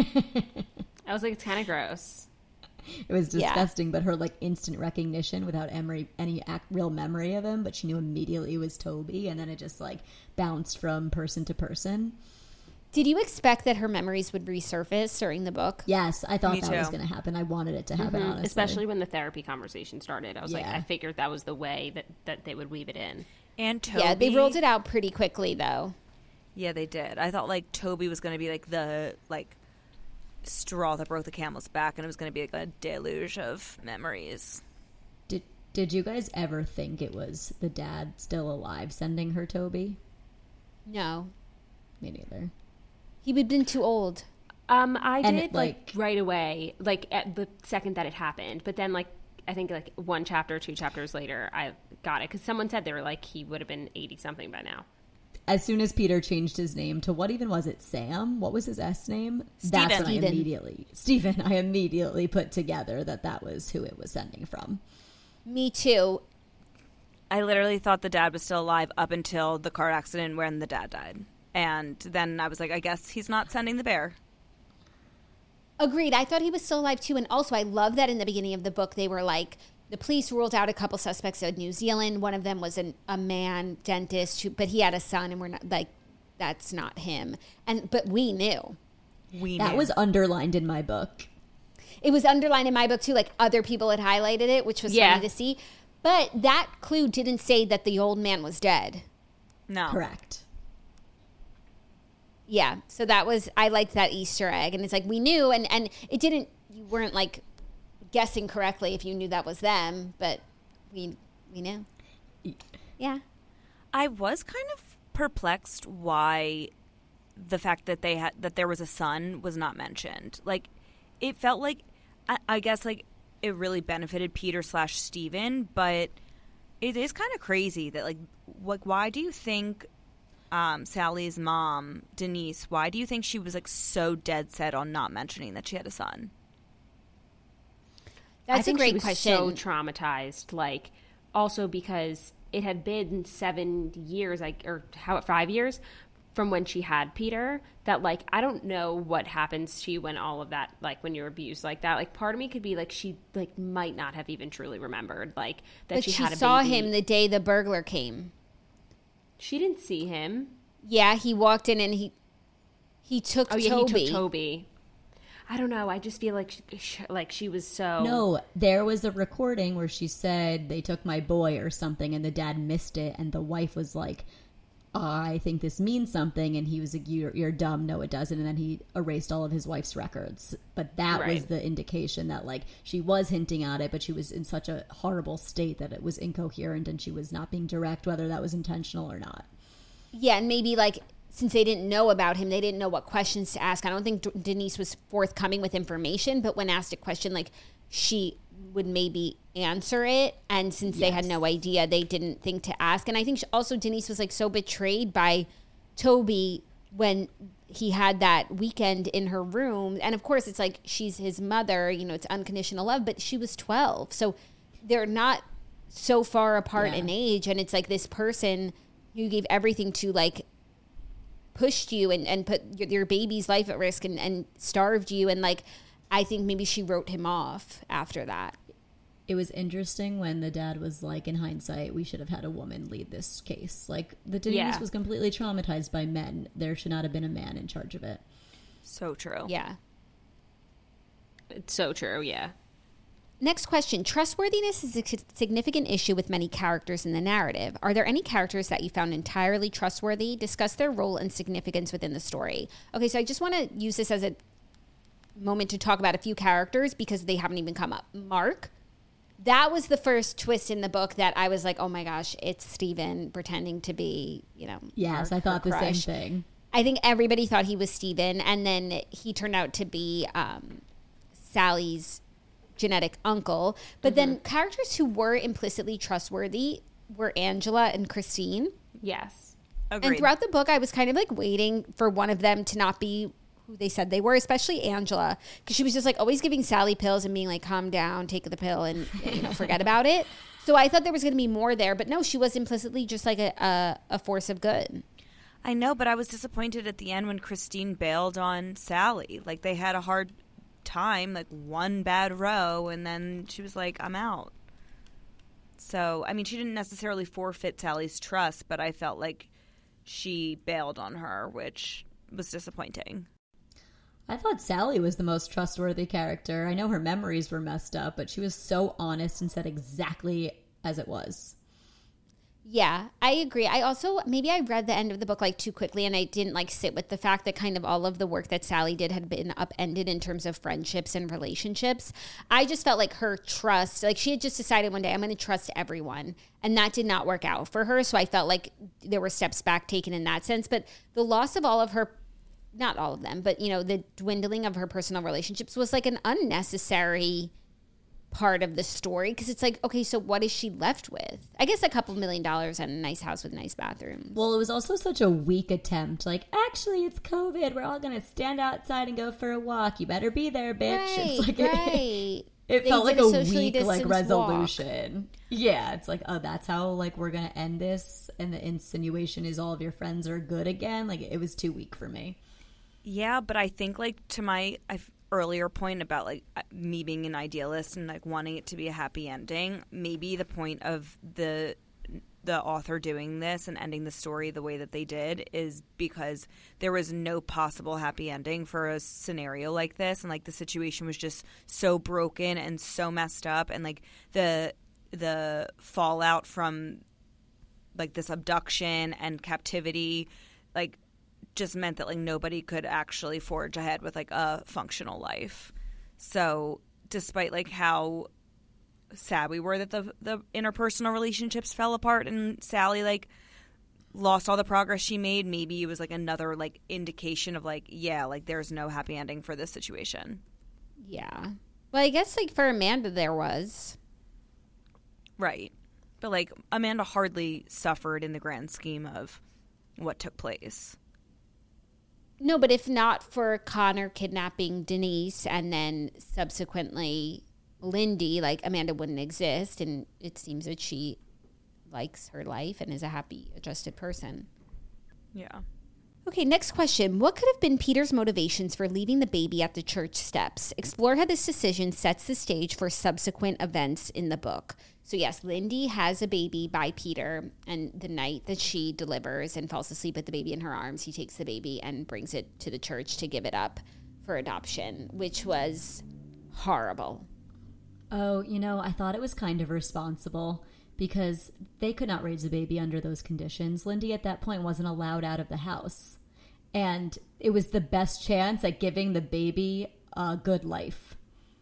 I was like, it's kind of gross. It was Yeah. disgusting, but her like instant recognition without Emery, any ac real memory of him, but she knew immediately it was Toby, and then it just like bounced from person to person. Did you expect that her memories would resurface during the book? Yes, I thought Me that was too. going to happen. I wanted it to happen, honestly. Especially when the therapy conversation started. I was like, Yeah. I figured that was the way that, that they would weave it in. And Toby. Yeah, they rolled it out pretty quickly though. Yeah, they did. I thought like Toby was going to be like the like straw that broke the camel's back, and it was going to be like a deluge of memories. Did Did you guys ever think it was the dad still alive sending her Toby? No. Me neither. He would have been too old. Um, I And did it, like, like- right away, like at the second that it happened. But then, like, I think like one chapter, two chapters later, I got it because someone said they were like he would have been eighty something by now. As soon as Peter changed his name to what even was it? Sam? What was his S name? That's when I Stephen. immediately Stephen. I immediately put together that that was who it was sending from. Me too. I literally thought the dad was still alive up until the car accident when the dad died. And then I was like, I guess he's not sending the bear. Agreed. I thought he was still alive too. And also, I love that in the beginning of the book, they were like, the police ruled out a couple suspects in New Zealand. One of them was an, a man dentist, who, but he had a son, and we're not like, that's not him. And but we knew. We That knew. was underlined in my book. It was underlined in my book too. Like other people had highlighted it, which was Yeah. funny to see. But that clue didn't say that the old man was dead. no. Correct. Yeah, so that was, I liked that Easter egg, and it's like we knew, and and it didn't, you weren't like guessing correctly if you knew that was them, but we we knew. Yeah, I was kind of perplexed why the fact that they had that there was a son was not mentioned. Like, it felt like, I, I guess, like it really benefited Peter slash Stephen, but it is kind of crazy that like, like why do you think um, Sally's mom, Denise, why do you think she was like so dead set on not mentioning that she had a son? that's I think a great she was question. so traumatized, like also because it had been seven years, like or how five years from when she had Peter. That like I don't know what happens to you when all of that, like when you're abused like that. Like part of me could be like she like might not have even truly remembered like that but she, she had a saw baby. him the day the burglar came. She didn't see him. Yeah, he walked in and he he took Oh yeah, Toby. he took Toby. I don't know. I just feel like she, like she was so No, there was a recording where she said they took my boy or something, and the dad missed it, and the wife was like, I think this means something, and he was like, you're, you're dumb, no it doesn't, and then he erased all of his wife's records. But that was Right. the indication that like she was hinting at it, but she was in such a horrible state that it was incoherent, and she was not being direct, whether that was intentional or not. Yeah, and maybe like since they didn't know about him, they didn't know what questions to ask. I don't think D- Denise was forthcoming with information, but when asked a question, like she would maybe answer it. And since they had Yes. no idea, they didn't think to ask. And I think she, also Denise was like so betrayed by Toby when he had that weekend in her room. And of course, it's like she's his mother, you know, it's unconditional love, but she was twelve. So they're not so far apart Yeah. in age. And it's like this person you gave everything to, like, pushed you and, and put your, your baby's life at risk and, and starved you. And, like, I think maybe she wrote him off after that. It was interesting when the dad was like, in hindsight, we should have had a woman lead this case. Like, the Denise Yeah. was completely traumatized by men. There should not have been a man in charge of it. So true. Yeah. It's so true, yeah. Next question. Trustworthiness is a significant issue with many characters in the narrative. Are there any characters that you found entirely trustworthy? Discuss their role and significance within the story. Okay, so I just want to use this as a moment to talk about a few characters because they haven't even come up. Mark. That was the first twist in the book that I was like, oh my gosh, it's Stephen pretending to be, you know. Yes, Mark, I thought her the crush. same thing. I think everybody thought he was Stephen, and then he turned out to be um, Sally's genetic uncle. But then characters who were implicitly trustworthy were Angela and Christine. Yes. Agreed. And throughout the book, I was kind of like waiting for one of them to not be who they said they were, especially Angela, because she was just like always giving Sally pills and being like, calm down, take the pill and, you know, forget about it. So I thought there was going to be more there, but no, she was implicitly just like a, a, a force of good. I know, but I was disappointed at the end when Christine bailed on Sally. Like, they had a hard time, like one bad row, and then she was like, I'm out. So, I mean, she didn't necessarily forfeit Sally's trust, but I felt like she bailed on her, which was disappointing. I thought Sally was the most trustworthy character. I know her memories were messed up, but she was so honest and said exactly as it was. Yeah, I agree. I also, maybe I read the end of the book like too quickly and I didn't like sit with the fact that kind of all of the work that Sally did had been upended in terms of friendships and relationships. I just felt like her trust, like she had just decided one day, I'm going to trust everyone. And that did not work out for her. So I felt like there were steps back taken in that sense. But the loss of all of her, not all of them, but, you know, the dwindling of her personal relationships was like an unnecessary part of the story, because it's like, okay, so what is she left with? I guess a couple million dollars and a nice house with nice bathrooms. Well, it was also such a weak attempt. Like, actually, it's COVID. We're all going to stand outside and go for a walk. You better be there, bitch. Right, It's like right. It They felt like did a a socially weak like distanced resolution. Yeah, it's like, oh, that's how like we're gonna end this, and the insinuation is all of your friends are good again. Like, it was too weak for me. Yeah, but I think, like, to my I've, earlier point about, like, me being an idealist and, like, wanting it to be a happy ending, maybe the point of the the author doing this and ending the story the way that they did is because there was no possible happy ending for a scenario like this, and, like, the situation was just so broken and so messed up, and, like, the the fallout from, like, this abduction and captivity, like, just meant that, like, nobody could actually forge ahead with, like, a functional life. So despite, like, how sad we were that the the interpersonal relationships fell apart and Sally, like, lost all the progress she made, maybe it was, like, another, like, indication of, like, yeah, like, there's no happy ending for this situation. Yeah. Well, I guess, like, for Amanda there was. Right. But, like, Amanda hardly suffered in the grand scheme of what took place. No, but if not for Connor kidnapping Denise and then subsequently Lindy, like, Amanda wouldn't exist. And it seems that she likes her life and is a happy, adjusted person. Yeah. Okay, next question. What could have been Peter's motivations for leaving the baby at the church steps? Explore how this decision sets the stage for subsequent events in the book. So yes, Lindy has a baby by Peter, and the night that she delivers and falls asleep with the baby in her arms, he takes the baby and brings it to the church to give it up for adoption, which was horrible. Oh, you know, I thought it was kind of responsible because they could not raise a baby under those conditions. Lindy at that point wasn't allowed out of the house. And it was the best chance at giving the baby a good life.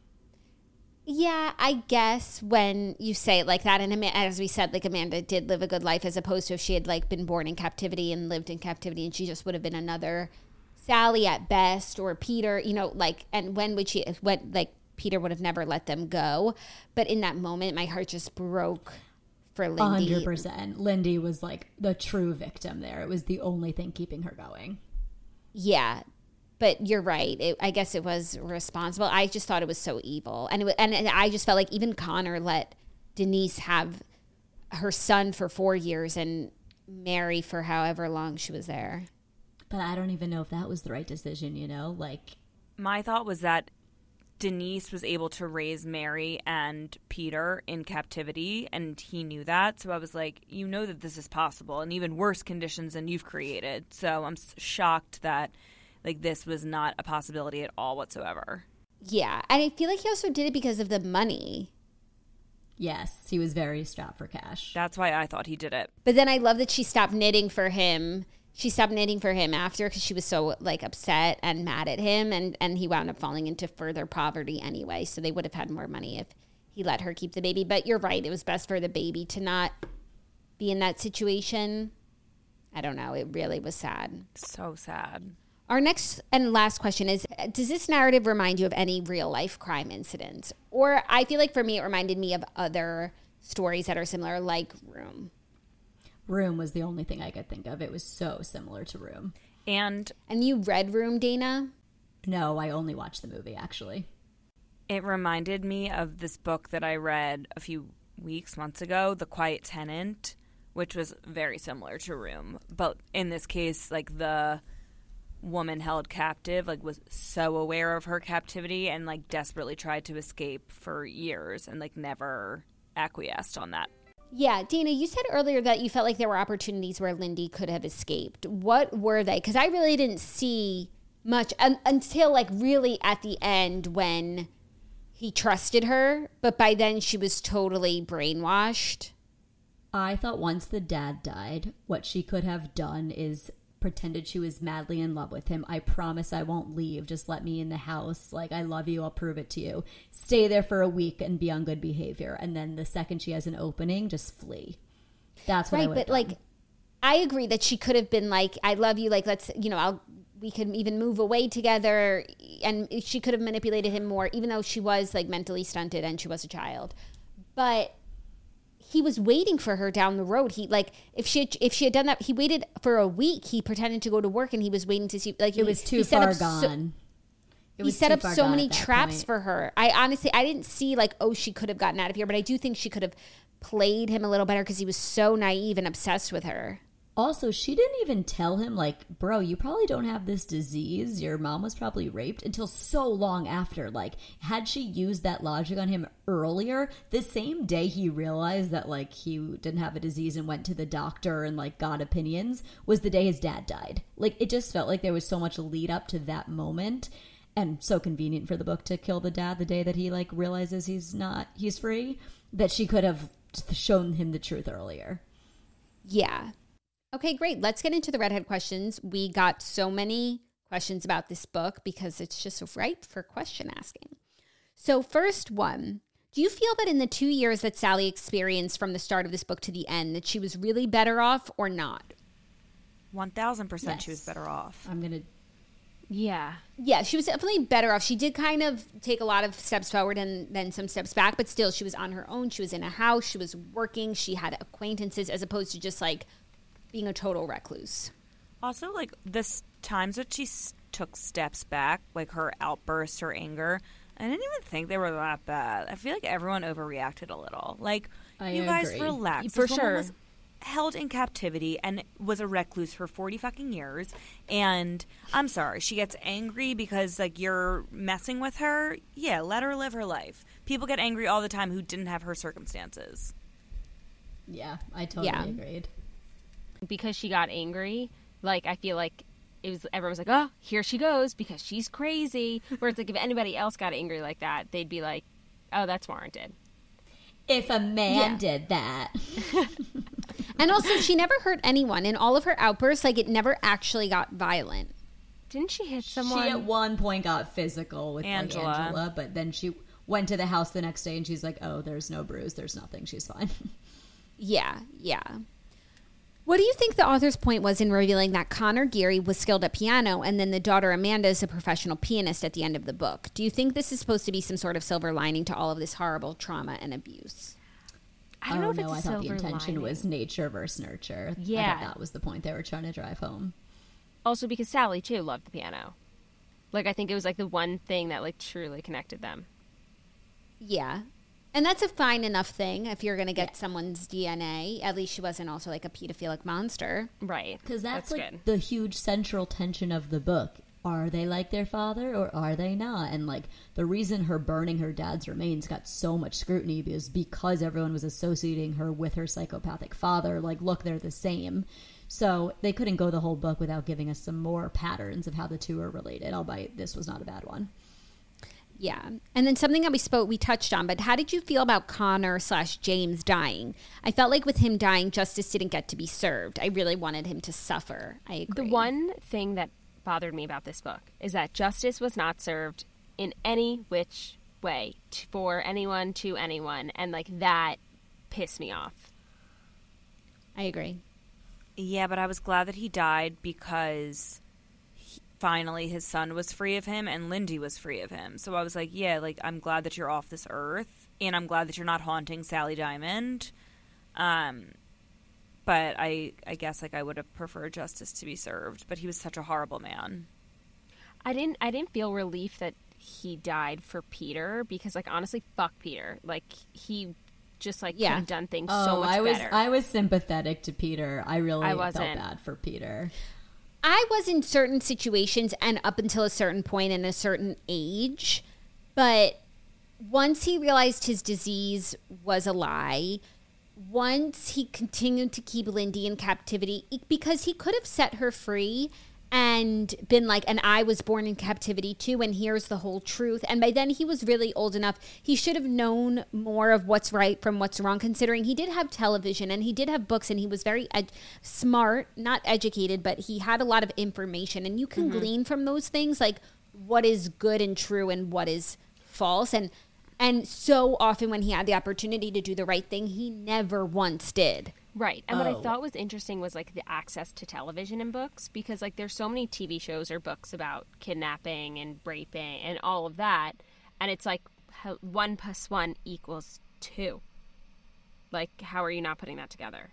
Yeah, I guess when you say it like that, and as we said, like, Amanda did live a good life, as opposed to if she had, like, been born in captivity and lived in captivity, and she just would have been another Sally at best, or Peter, you know, like, and when would she, when, like, Peter would have never let them go. But in that moment, my heart just broke for Lindy. one hundred percent. Lindy was, like, the true victim there. It was the only thing keeping her going. Yeah, but you're right. It, I guess it was responsible. I just thought it was so evil. And, it, and I just felt like even Connor let Denise have her son for four years and Mary for however long she was there. But I don't even know if that was the right decision, you know? Like, my thought was that Denise was able to raise Mary and Peter in captivity, and he knew that. So I was like, you know that this is possible, and even worse conditions than you've created. So I'm shocked that like this was not a possibility at all whatsoever. Yeah, and I feel like he also did it because of the money. yes, he was very strapped for cash. That's why I thought he did it. But then I love that she stopped knitting for him. She stopped knitting for him after because she was so like upset and mad at him, and, and he wound up falling into further poverty anyway. So they would have had more money if he let her keep the baby. But you're right. It was best for the baby to not be in that situation. I don't know. It really was sad. So sad. Our next and last question is, does this narrative remind you of any real life crime incidents? Or I feel like for me, it reminded me of other stories that are similar, like Room. Room was the only thing I could think of. It was so similar to Room. And And you read Room, Dana? No, I only watched the movie, actually. it reminded me of this book that I read a few weeks, months ago, The Quiet Tenant, which was very similar to Room. But in this case, like the woman held captive, like was so aware of her captivity and like desperately tried to escape for years and like never acquiesced on that. Yeah, Dana, you said earlier that you felt like there were opportunities where Lindy could have escaped. What were they? Because I really didn't see much un- until like really at the end when he trusted her, but by then she was totally brainwashed. I thought once the dad died, what she could have done is pretended she was madly in love with him. I promise I won't leave. Just let me in the house. Like, I love you. I'll prove it to you. Stay there for a week and be on good behavior. And then the second she has an opening, just flee. That's what I Right, would but have done. like, I agree that she could have been like, I love you. Like, let's, you know, I'll, we could even move away together. And she could have manipulated him more, even though she was like mentally stunted and she was a child. But he was waiting for her down the road. He like if she had, if she had done that, he waited for a week. He pretended to go to work and he was waiting to see. Like it was too he set far up gone. So, it he was set too up far so gone many at that traps point. for her. I honestly, I didn't see like, oh, she could have gotten out of here, but I do think she could have played him a little better because he was so naive and obsessed with her. Also, she didn't even tell him, like, bro, you probably don't have this disease. Your mom was probably raped until so long after. Like, had she used that logic on him earlier, the same day he realized that, like, he didn't have a disease and went to the doctor and, like, got opinions was the day his dad died. Like, it just felt like there was so much lead up to that moment. And so convenient for the book to kill the dad the day that he, like, realizes he's not, he's free, that she could have shown him the truth earlier. Yeah. Okay, great. Let's get into the redhead questions. We got so many questions about this book because it's just ripe for question asking. So first one, do you feel that in the two years that Sally experienced from the start of this book to the end that she was really better off or not? one thousand percent Yes. she was better off. I'm going to Yeah. Yeah, she was definitely better off. She did kind of take a lot of steps forward and then some steps back, but still she was on her own. She was in a house. She was working. She had acquaintances as opposed to just like being a total recluse. Also, like, the s- times that she s- took steps back, like her outbursts, her anger, I didn't even think they were that bad. I feel like everyone overreacted a little. Like, I you guys agree. relax. For This woman sure. was held in captivity and was a recluse for forty fucking years. And I'm sorry, she gets angry because, like, you're messing with her. Yeah, let her live her life. People get angry all the time who didn't have her circumstances. Yeah, I totally Yeah. agreed. Because she got angry, like, I feel like it was, everyone was like, oh, here she goes because she's crazy. Whereas, like, if anybody else got angry like that, they'd be like, oh, that's warranted. If a man Yeah. did that. And also, she never hurt anyone. In all of her outbursts, like, it never actually got violent. Didn't she hit someone? She at one point got physical with Angela. Like Angela, but then she went to the house the next day and she's like, oh, there's no bruise, there's nothing, she's fine. Yeah, yeah. What do you think the author's point was in revealing that Connor Geary was skilled at piano and then the daughter Amanda is a professional pianist at the end of the book? Do you think this is supposed to be some sort of silver lining to all of this horrible trauma and abuse? I don't oh, know if no, it's a I thought the silver intention lining. was nature versus nurture. I Yeah. thought that was the point they were trying to drive home. Also because Sally, too, loved the piano. Like, I think it was, like, the one thing that, like, truly connected them. Yeah. And that's a fine enough thing if you're going to get Yeah. someone's D N A. At least she wasn't also, like, a pedophilic monster. Right. Because that's, that's like good. the huge central tension of the book. Are they like their father or are they not? And like the reason her burning her dad's remains got so much scrutiny is because everyone was associating her with her psychopathic father. Like, look, they're the same. So they couldn't go the whole book without giving us some more patterns of how the two are related. Albeit this was not a bad one. Yeah. And then something that we spoke, we touched on, but how did you feel about Connor slash James dying? I felt like with him dying, justice didn't get to be served. I really wanted him to suffer. I agree. The one thing that bothered me about this book is that justice was not served in any which way t- for anyone to anyone, and like that pissed me off. I agree. Yeah, but I was glad that he died because he, finally his son was free of him and Lindy was free of him. So I was like, yeah, like I'm glad that you're off this earth, and I'm glad that you're not haunting Sally Diamond. Um, but I, I guess like I would have preferred justice to be served. But he was such a horrible man. I didn't. I didn't feel relief that he died for Peter because, like, honestly, fuck Peter. Like he just like Yeah. could have done things Oh, so much I was better. I was sympathetic to Peter. I really I felt wasn't. bad for Peter. I was in certain situations and up until a certain point and a certain age, but once he realized his disease was a lie, once he continued to keep Lindy in captivity, because he could have set her free and been like, and I was born in captivity too, and here's the whole truth. And by then he was really old enough. He should have known more of what's right from what's wrong, considering he did have television and he did have books and he was very ed- smart, not educated, but he had a lot of information. And you can glean from those things, like what is good and true and what is false. And and so often when he had the opportunity to do the right thing, he never once did. Right. And what I Oh. thought was interesting was like the access to television and books, because like there's so many T V shows or books about kidnapping and raping and all of that. And it's like how, one plus one equals two. Like, how are you not putting that together?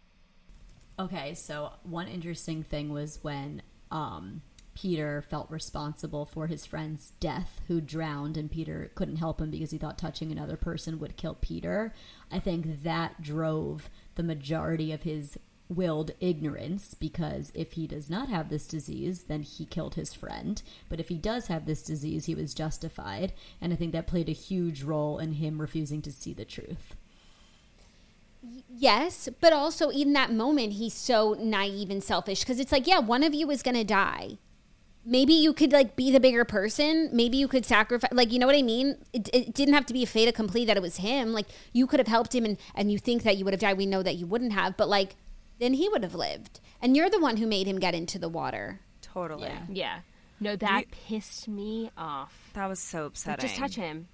Okay, so one interesting thing was when um, Peter felt responsible for his friend's death, who drowned, and Peter couldn't help him because he thought touching another person would kill Peter. I think that drove the majority of his willed ignorance, because if he does not have this disease, then he killed his friend. But if he does have this disease, he was justified. And I think that played a huge role in him refusing to see the truth. Yes, but also in that moment, he's so naive and selfish because it's like, yeah, one of you is going to die. Maybe you could like be the bigger person. Maybe you could sacrifice, like, you know what I mean? It, it didn't have to be a fait accompli that it was him. Like, you could have helped him and, and you think that you would have died. We know that you wouldn't have, but like, then he would have lived. And you're the one who made him get into the water. Totally. Yeah. Yeah. No, that You- pissed me off. That was so Like, upsetting. just touch him.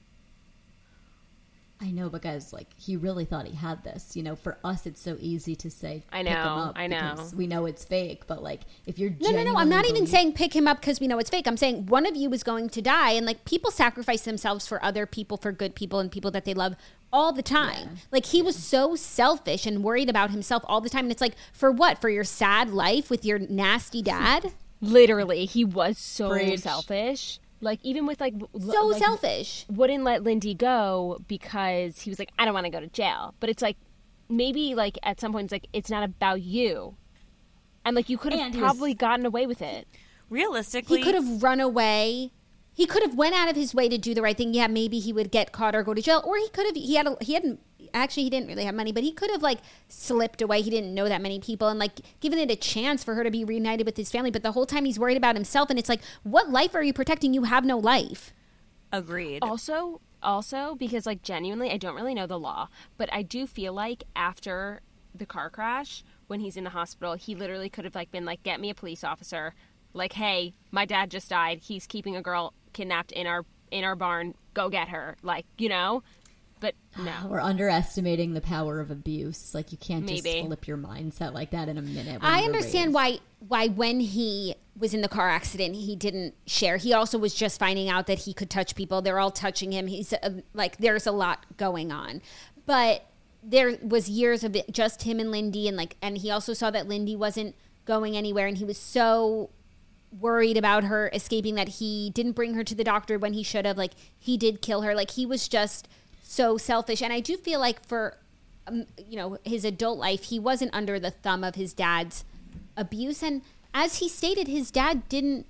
I know, but guys, like, he really thought he had this. You know, for us, it's so easy to say, I pick him know, up I know. because we know it's fake. But, like, if you're No, no, no. I'm not even genuinely saying pick him up because we know it's fake. I'm saying one of you is going to die. And like, people sacrifice themselves for other people, for good people and people that they love all the time. Yeah. Like, he was so selfish and worried about himself all the time. And it's like, for what? For your sad life with your nasty dad? Literally, he was so Preach. selfish. Like, even with, like... l- So like, selfish. wouldn't let Lindy go because he was like, I don't want to go to jail. But it's like, maybe, like, at some point, it's like, it's not about you. And, like, you could have And he was- probably gotten away with it. Realistically, He could have run away. He could have went out of his way to do the right thing. Yeah, maybe he would get caught or go to jail. Or he could have, he had, a, he hadn't, actually, he didn't really have money, but he could have, like, slipped away. He didn't know that many people and, like, given it a chance for her to be reunited with his family. But the whole time he's worried about himself. And it's like, what life are you protecting? You have no life. agreed. Also, also, because, like, genuinely, I don't really know the law, but I do feel like after the car crash, when he's in the hospital, he literally could have, like, been like, get me a police officer. Like, hey, my dad just died. He's keeping a girl kidnapped in our in our barn. Go get her. Like, you know? But no. We're underestimating the power of abuse. Like, you can't Maybe. just flip your mindset like that in a minute. when I you're understand raised. why why when he was in the car accident he didn't share. He also was just finding out that he could touch people. They're all touching him. He's uh, like, there's a lot going on. But there was years of it, just him and Lindy, and like, and he also saw that Lindy wasn't going anywhere, and he was so worried about her escaping, that he didn't bring her to the doctor when he should have. Like, he did kill her. Like, he was just so selfish. And I do feel like for, um, you know, his adult life, he wasn't under the thumb of his dad's abuse. And as he stated, his dad didn't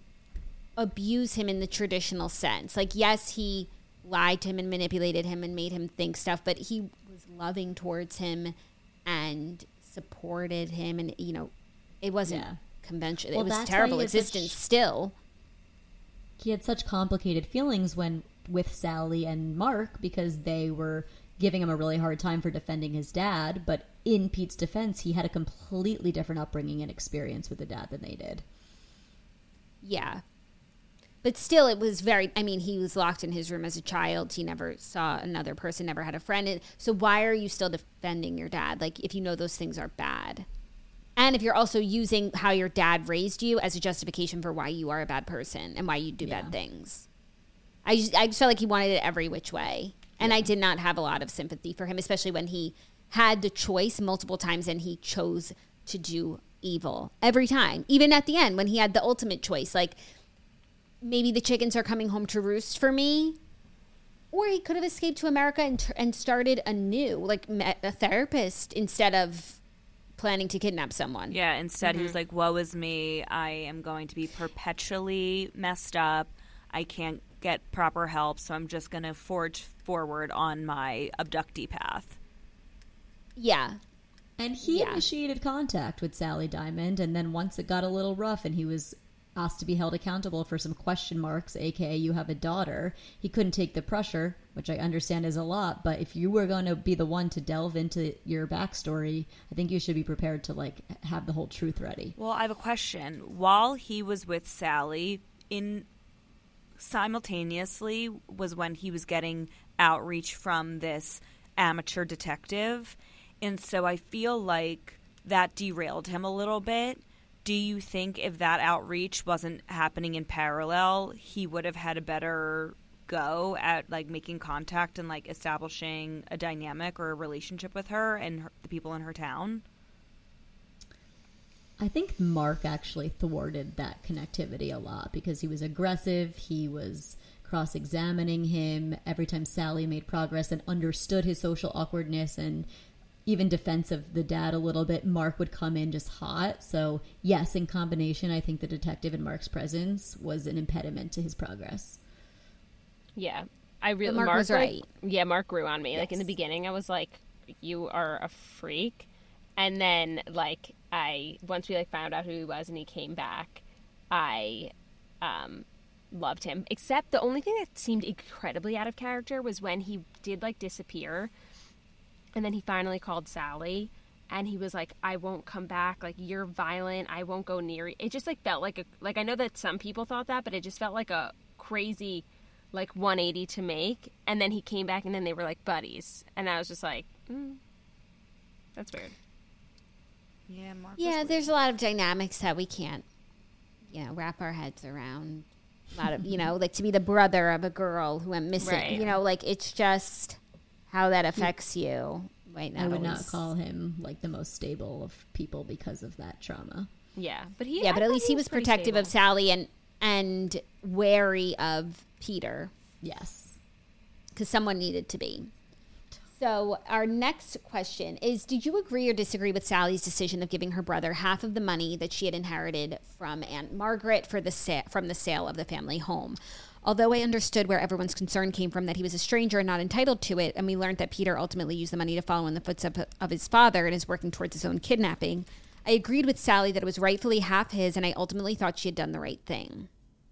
abuse him in the traditional sense. Like, yes, he lied to him and manipulated him and made him think stuff, but he was loving towards him and supported him. And, you know, it wasn't Yeah. conventional. Well, it was that's terrible why he had existence such- still. He had such complicated feelings when with Sally and Mark because they were giving him a really hard time for defending his dad. But in Pete's defense, he had a completely different upbringing and experience with the dad than they did. Yeah. But still, it was very, I mean, he was locked in his room as a child. He never saw another person, never had a friend. And so why are you still defending your dad? Like, if you know those things are bad. And if you're also using how your dad raised you as a justification for why you are a bad person and why you do Yeah. bad things. I just, I just felt like he wanted it every which way. And Yeah. I did not have a lot of sympathy for him, especially when he had the choice multiple times and he chose to do evil every time. Even at the end when he had the ultimate choice, like, maybe the chickens are coming home to roost for me. Or he could have escaped to America and, and started anew, like met a therapist instead of planning to kidnap someone. Yeah, instead Mm-hmm. he was like, woe is me. I am going to be perpetually messed up. I can't get proper help, so I'm just going to forge forward on my abductee path. Yeah. And he Yeah. initiated contact with Sally Diamond, and then once it got a little rough and he was asked to be held accountable for some question marks, aka you have a daughter, he couldn't take the pressure, which I understand is a lot, but if you were going to be the one to delve into your backstory, I think you should be prepared to, like, have the whole truth ready. Well, I have a question. While he was with Sally, in simultaneously was when he was getting outreach from this amateur detective, and so I feel like that derailed him a little bit. Do you think if that outreach wasn't happening in parallel, he would have had a better go at, like, making contact and, like, establishing a dynamic or a relationship with her and her, the people in her town? I think Mark actually thwarted that connectivity a lot because he was aggressive, he was cross-examining him every time Sally made progress and understood his social awkwardness and even defense of the dad a little bit. Mark would come in just hot. So yes, in combination, I think the detective and Mark's presence was an impediment to his progress. Yeah, I really Mark was like- right. Yeah, Mark grew on me. Like in the Yes. beginning, I was like, "You are a freak," and then like I once we like found out who he was and he came back, I um loved him. Except the only thing that seemed incredibly out of character was when he did like disappear, and then he finally called Sally. And he was like, I won't come back. Like, you're violent. I won't go near you. It just, like, felt like a... Like, I know that some people thought that, but it just felt like a crazy, like, one eighty to make. And then he came back, and then they were, like, buddies. And I was just like, mm, that's weird. Yeah, Mark. Yeah, there's a lot of dynamics that we can't, you know, wrap our heads around. A lot of, you know, like to be the brother of a girl who went missing. Right. You know, like it's just how that affects you. Might not I would always- not call him like the most stable of people because of that trauma. Yeah, but he... Yeah, I but at thought least he was pretty protective of stable. Sally and and wary of Peter Yes. because someone needed to be. So our next question is, did you agree or disagree with Sally's decision of giving her brother half of the money that she had inherited from Aunt Margaret for the sa- from the sale of the family home? Although I understood where everyone's concern came from that he was a stranger and not entitled to it, and we learned that Peter ultimately used the money to follow in the footsteps of his father and is working towards his own kidnapping, I agreed with Sally that it was rightfully half his, and I ultimately thought she had done the right thing.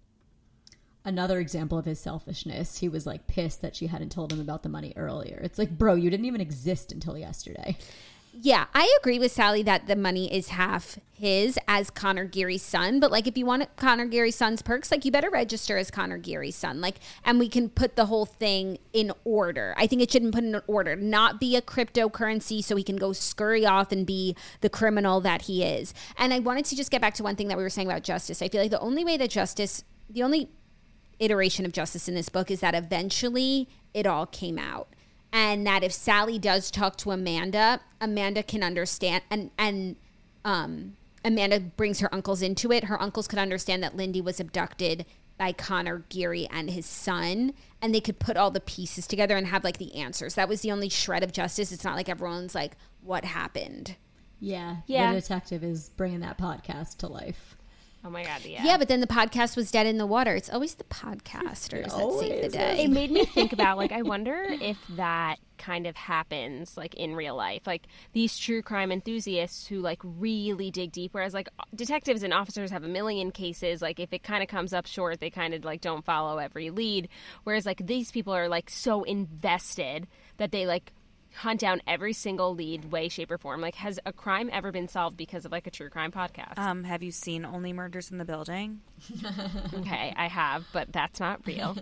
Another example of his selfishness. He was like pissed that she hadn't told him about the money earlier. It's like, bro, you didn't even exist until yesterday. Yeah, I agree with Sally that the money is half his as Connor Geary's son. But like, if you want Connor Geary's son's perks, like you better register as Connor Geary's son. Like, and we can put the whole thing in order. I think it shouldn't put in order, not be a cryptocurrency so he can go scurry off and be the criminal that he is. And I wanted to just get back to one thing that we were saying about justice. I feel like the only way that justice, the only iteration of justice in this book is that eventually it all came out. And that if Sally does talk to Amanda, Amanda can understand and and um, Amanda brings her uncles into it. Her uncles could understand that Lindy was abducted by Connor Geary and his son, and they could put all the pieces together and have like the answers. That was the only shred of justice. It's not like everyone's like, what happened? Yeah. Yeah. The detective is bringing that podcast to life. Oh my God, yeah. Yeah, but then the podcast was dead in the water. It's always the podcasters that save the day. It made me think about, like, I wonder if that kind of happens, like, in real life. Like, these true crime enthusiasts who, like, really dig deep. Whereas, like, detectives and officers have a million cases. Like, if it kind of comes up short, they kind of, like, don't follow every lead. Whereas, like, these people are, like, so invested that they, like, hunt down every single lead, way, shape, or form. Like, has a crime ever been solved because of, like, a true crime podcast? Um, have you seen Only Murders in the Building? Okay, I have, but that's not real.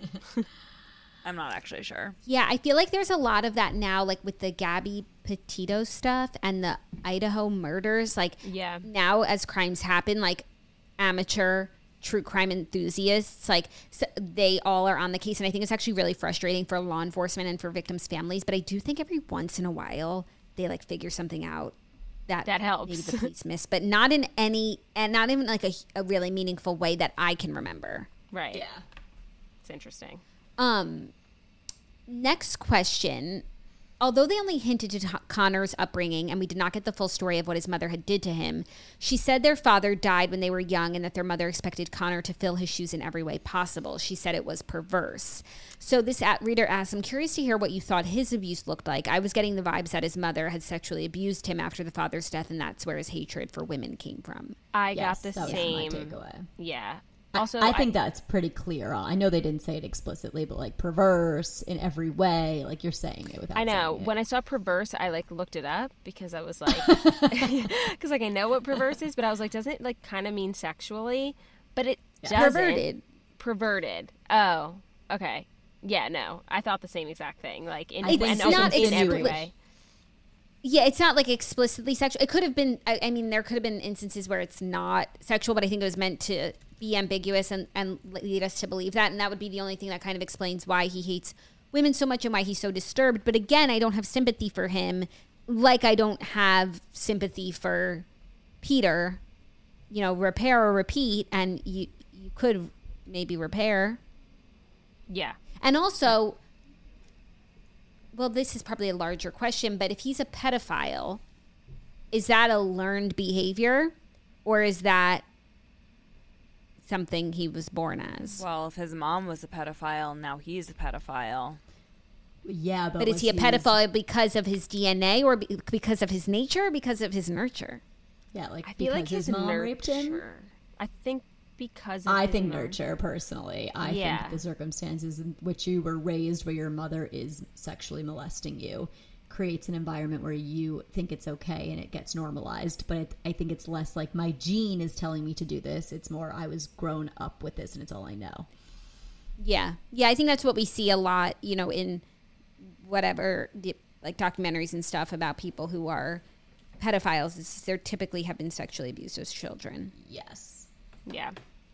I'm not actually sure. Yeah, I feel like there's a lot of that now, like with the Gabby Petito stuff and the Idaho murders. Like, Yeah. now as crimes happen, like amateur true crime enthusiasts, like so they all are on the case. And I think it's actually really frustrating for law enforcement and for victims' families. But I do think every once in a while they like figure something out that That helps. maybe the police missed, but not in any, and not even like a, a really meaningful way that I can remember. Right. Yeah. It's interesting. Um, next question. Although they only hinted to Connor's upbringing and we did not get the full story of what his mother had did to him, she said their father died when they were young and that their mother expected Connor to fill his shoes in every way possible. She said it was perverse. So this at reader asked, I'm curious to hear what you thought his abuse looked like. I was getting the vibes that his mother had sexually abused him after the father's death, and that's where his hatred for women came from. I Yes, got the that was my same. takeaway. Yeah. I- Also, I think that's pretty clear. I know they didn't say it explicitly, but like perverse in every way, like you're saying it without I know. saying it. When I saw perverse, I like looked it up because I was like, because like I know what perverse is, but I was like, doesn't it like kind of mean sexually? But it doesn't. Perverted. Perverted. Oh, okay. Yeah, no, I thought the same exact thing. Like in, It's and also not in every expli- way. Yeah, it's not like explicitly sexual. It could have been, I, I mean, there could have been instances where it's not sexual, but I think it was meant to be ambiguous and, and lead us to believe that. And that would be the only thing that kind of explains why he hates women so much and why he's so disturbed. But again, I don't have sympathy for him like I don't have sympathy for Peter. You know, repair or repeat, and you, you could maybe repair. Yeah. And also, well, this is probably a larger question, but if he's a pedophile, is that a learned behavior or is that something he was born as? Well, if his mom was a pedophile, now he's a pedophile. Yeah, but, But is was he a was- pedophile because of his D N A or be- because of his nature or because of his nurture? Yeah, like I feel because like his his mom nurture. raped him. I think because of I his think mom. nurture personally. I Yeah. think the circumstances in which you were raised, where your mother is sexually molesting you, creates an environment where you think it's okay and it gets normalized. But it, I think it's less like my gene is telling me to do this. It's more I was grown up with this and it's all I know. Yeah. Yeah, I think that's what we see a lot, you know, in whatever, the, like documentaries and stuff about people who are pedophiles. Is they typically have been sexually abused as children. Yes. Yeah.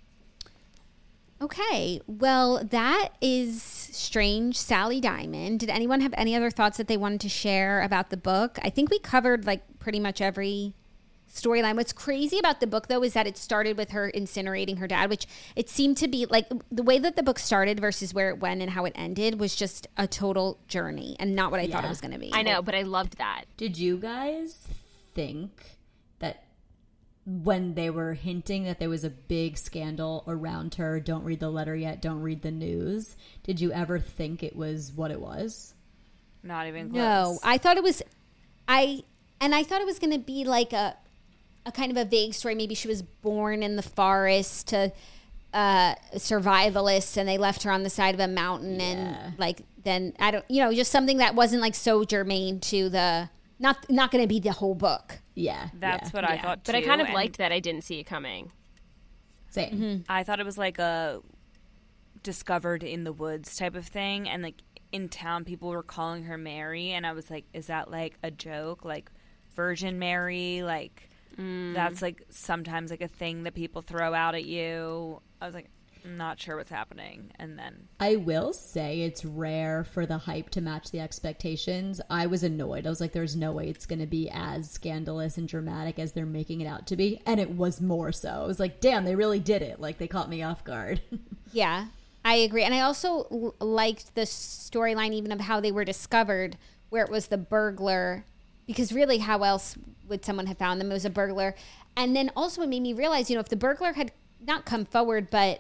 Okay, well, that is Strange Sally Diamond. Did anyone have any other thoughts that they wanted to share about the book? I think we covered like pretty much every storyline. What's crazy about the book, though, is that it started with her incinerating her dad, which it seemed to be like the way that the book started versus where it went and how it ended was just a total journey and not what I thought Yeah. it was going to be. I know, but I loved that. Did you guys think that when they were hinting that there was a big scandal around her, don't read the letter yet, don't read the news, did you ever think it was what it was? Not even close. No, I thought it was, I, and I thought it was going to be like a, a kind of a vague story. Maybe she was born in the forest to uh, survivalists and they left her on the side of a mountain Yeah. and like, then I don't, you know, just something that wasn't like so germane to the, not, not going to be the whole book. Yeah. That's yeah. what I Yeah. thought too. But I kind of and liked that I didn't see it coming. Same. I thought it was like a discovered in the woods type of thing, and like in town people were calling her Mary, and I was like, is that like a joke, like Virgin Mary? Like that's like sometimes like a thing that people throw out at you. I was like, not sure what's happening, and then I will say it's rare for the hype to match the expectations. I was annoyed. I was like, there's no way it's going to be as scandalous and dramatic as they're making it out to be. And it was more so. I was like, damn, they really did it. Like, they caught me off guard. Yeah, I agree. And I also l- liked the storyline even of how they were discovered, where it was the burglar, because really how else would someone have found them? It was a burglar. And then also it made me realize, you know, if the burglar had not come forward, but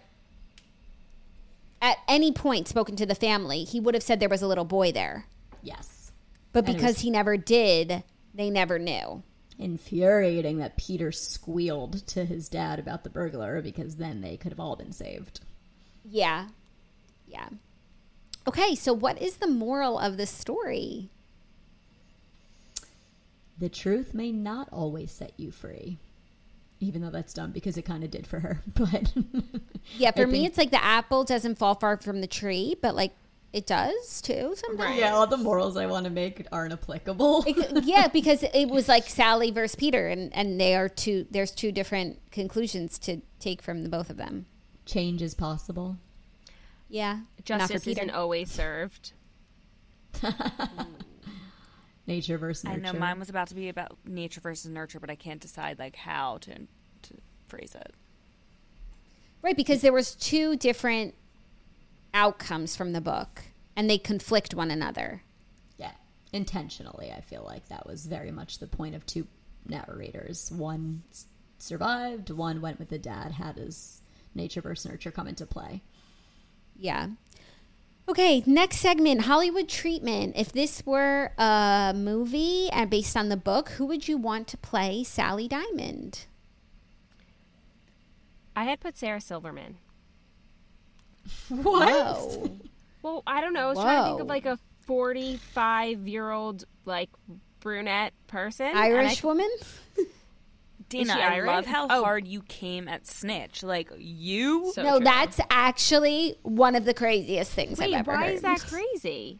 at any point spoken to the family, he would have said there was a little boy there. Yes. But And it because was he never did, they never knew. infuriating that Peter squealed to his dad about the burglar, because then they could have all been saved. Yeah. Yeah. Okay, so what is the moral of the story? The truth may not always set you free. Even though that's dumb, because it kind of did for her. But Yeah, for I me, think- it's like the apple doesn't fall far from the tree, but like it does too sometimes. yeah, all the morals I want to make aren't applicable. It- yeah, because it was like Sally versus Peter, and, and they are two. There's two different conclusions to take from the both of them. Change is possible. Yeah, Justice not for Peter. isn't always served. Nature versus I nurture. know mine was about to be about nature versus nurture, but I can't decide like how to to phrase it. Right, because there was two different outcomes from the book, and they conflict one another. Yeah, intentionally, I feel like that was very much the point of two narrators. One s- survived, one went with the dad. How does nature versus nurture come into play? Yeah. Okay, next segment, Hollywood treatment. If this were a movie and based on the book, who would you want to play Sally Diamond? I had put Sarah Silverman. What? Whoa. Well, I don't know. I was trying to think of Whoa. like a forty-five-year-old like brunette person. and Irish I- woman? Dina, she I Irish? love how Oh. hard you came at Snitch. Like you. So No, true. that's actually one of the craziest things Wait, I've ever why heard. is that crazy?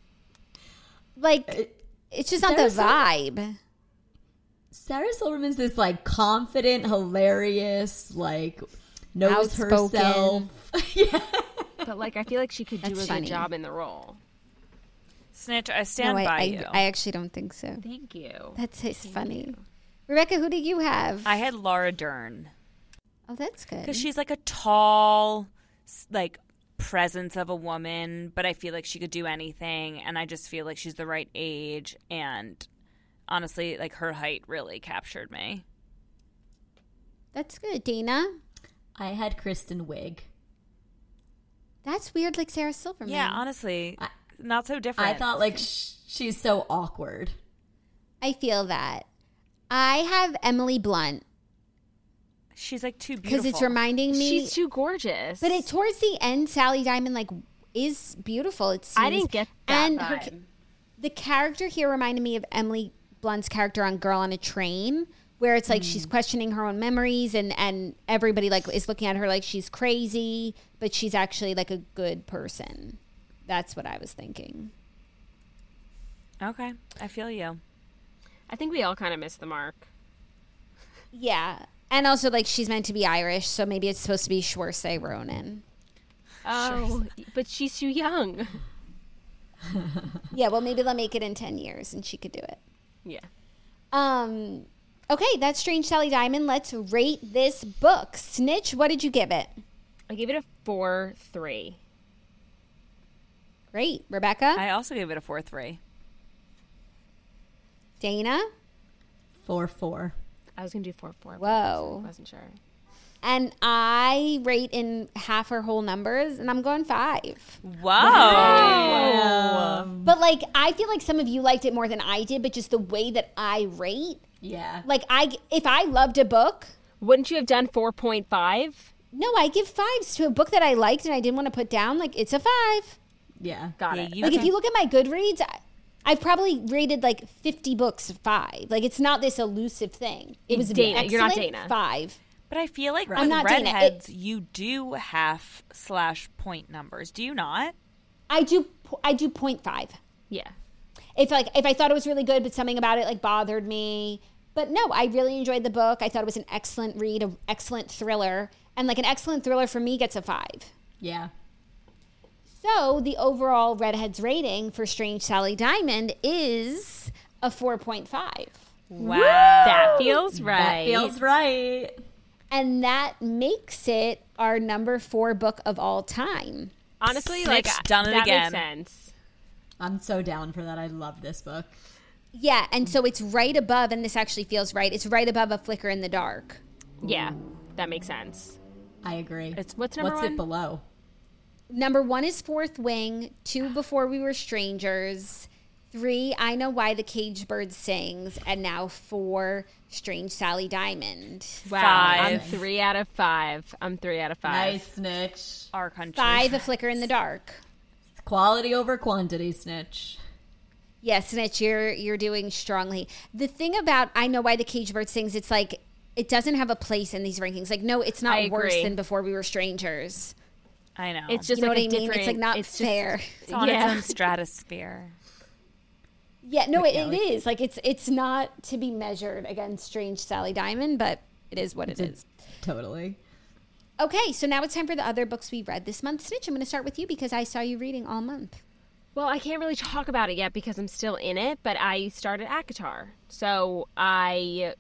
Like, it's just not the Sarah Sil- vibe. Sarah Silverman's this like confident, hilarious, like knows Outspoken. herself. Yeah. But like, I feel like she could do That's a funny. good job in the role. Snitch, I stand no, I, by I, you. I actually don't think so. Thank you. That's it's funny. Rebecca, who do you have? I had Laura Dern oh, that's good. because she's like a tall, s- like presence of a woman, but I feel like she could do anything, and I just feel like she's the right age. And honestly, like her height really captured me. That's good. Dana? I had Kristen Wiig. That's weird, like Sarah Silverman. Yeah, honestly, I- not so different. I thought like sh- she's so awkward. I feel that. I have Emily Blunt she's like too because beautiful. it's reminding me. She's too gorgeous. but it towards the end, Sally Diamond like is beautiful. It seems. I didn't get that and her, vibe. the character here reminded me of Emily Blunt's character on Girl on a Train, where it's like she's questioning her own memories, and and everybody like is looking at her like she's crazy, but she's actually like a good person. That's what I was thinking. Okay, I feel you. I think we all kind of missed the mark. Yeah, and also like she's meant to be Irish, so maybe it's supposed to be Saoirse Ronan. Oh, but she's too young. Yeah, well maybe they'll make it in ten years, and she could do it. Yeah. Um. Okay, that's Strange Sally Diamond. Let's rate this book. Snitch, what did you give it? I gave it a four three. Great. Rebecca? I also gave it a four three. Dana? Four four. I was gonna do four four. Whoa. I wasn't sure. And I rate in half her whole numbers, and I'm going five. Wow. But, like, I feel like some of you liked it more than I did, but just the way that I rate, Yeah. like, I if I loved a book, Wouldn't you have done four point five? no, I give fives to a book that I liked and I didn't want to put down. Like, it's a five. Yeah. Got Yeah, it. you Like, if you look at my Goodreads, I, I've probably rated, like, fifty books five. Like, it's not this elusive thing. It was Dana, excellent, you're not Dana. Five. But I feel like I'm with not Dana. redheads, you do half slash point numbers. Do you not? I do, I do point five. Yeah. If like if I thought it was really good, but something about it like bothered me. But no, I really enjoyed the book. I thought it was an excellent read, an excellent thriller, And like an excellent thriller for me gets a five. Yeah. So the overall Redheads rating for Strange Sally Diamond is a four point five. Wow. That feels right. That feels right. And that makes it our number four book of all time. Honestly, Snitch like done it that again. makes sense. I'm so down for that. I love this book. Yeah, and so it's right above, and this actually feels right, it's right above A Flicker in the Dark. Yeah, that makes sense. I agree. It's- What's number What's one? it below? Number one is Fourth Wing, two Before We Were Strangers, three I Know Why the Caged Bird Sings, and now four Strange Sally Diamond. Wow, Five. I'm three out of five. I'm three out of five. Nice, Snitch. Our country. Five A Flicker in the Dark. Quality over quantity, Snitch. Yes, Snitch, you're you're doing strongly. The thing about I Know Why the Caged Bird Sings, it's like it doesn't have a place in these rankings. Like, no, it's I not worse agree. than Before We Were Strangers. I know. It's just You know like what a I mean? It's different- like not it's just- fair. It's on Yeah. its own stratosphere. Yeah, no, it, it is. Like it's it's not to be measured against Strange Sally Diamond, but it is what it is. Totally. Okay, so now it's time for the other books we read this month. Snitch, I'm going to start with you because I saw you reading all month. Well, I can't really talk about it yet because I'm still in it, but I started ACOTAR. So I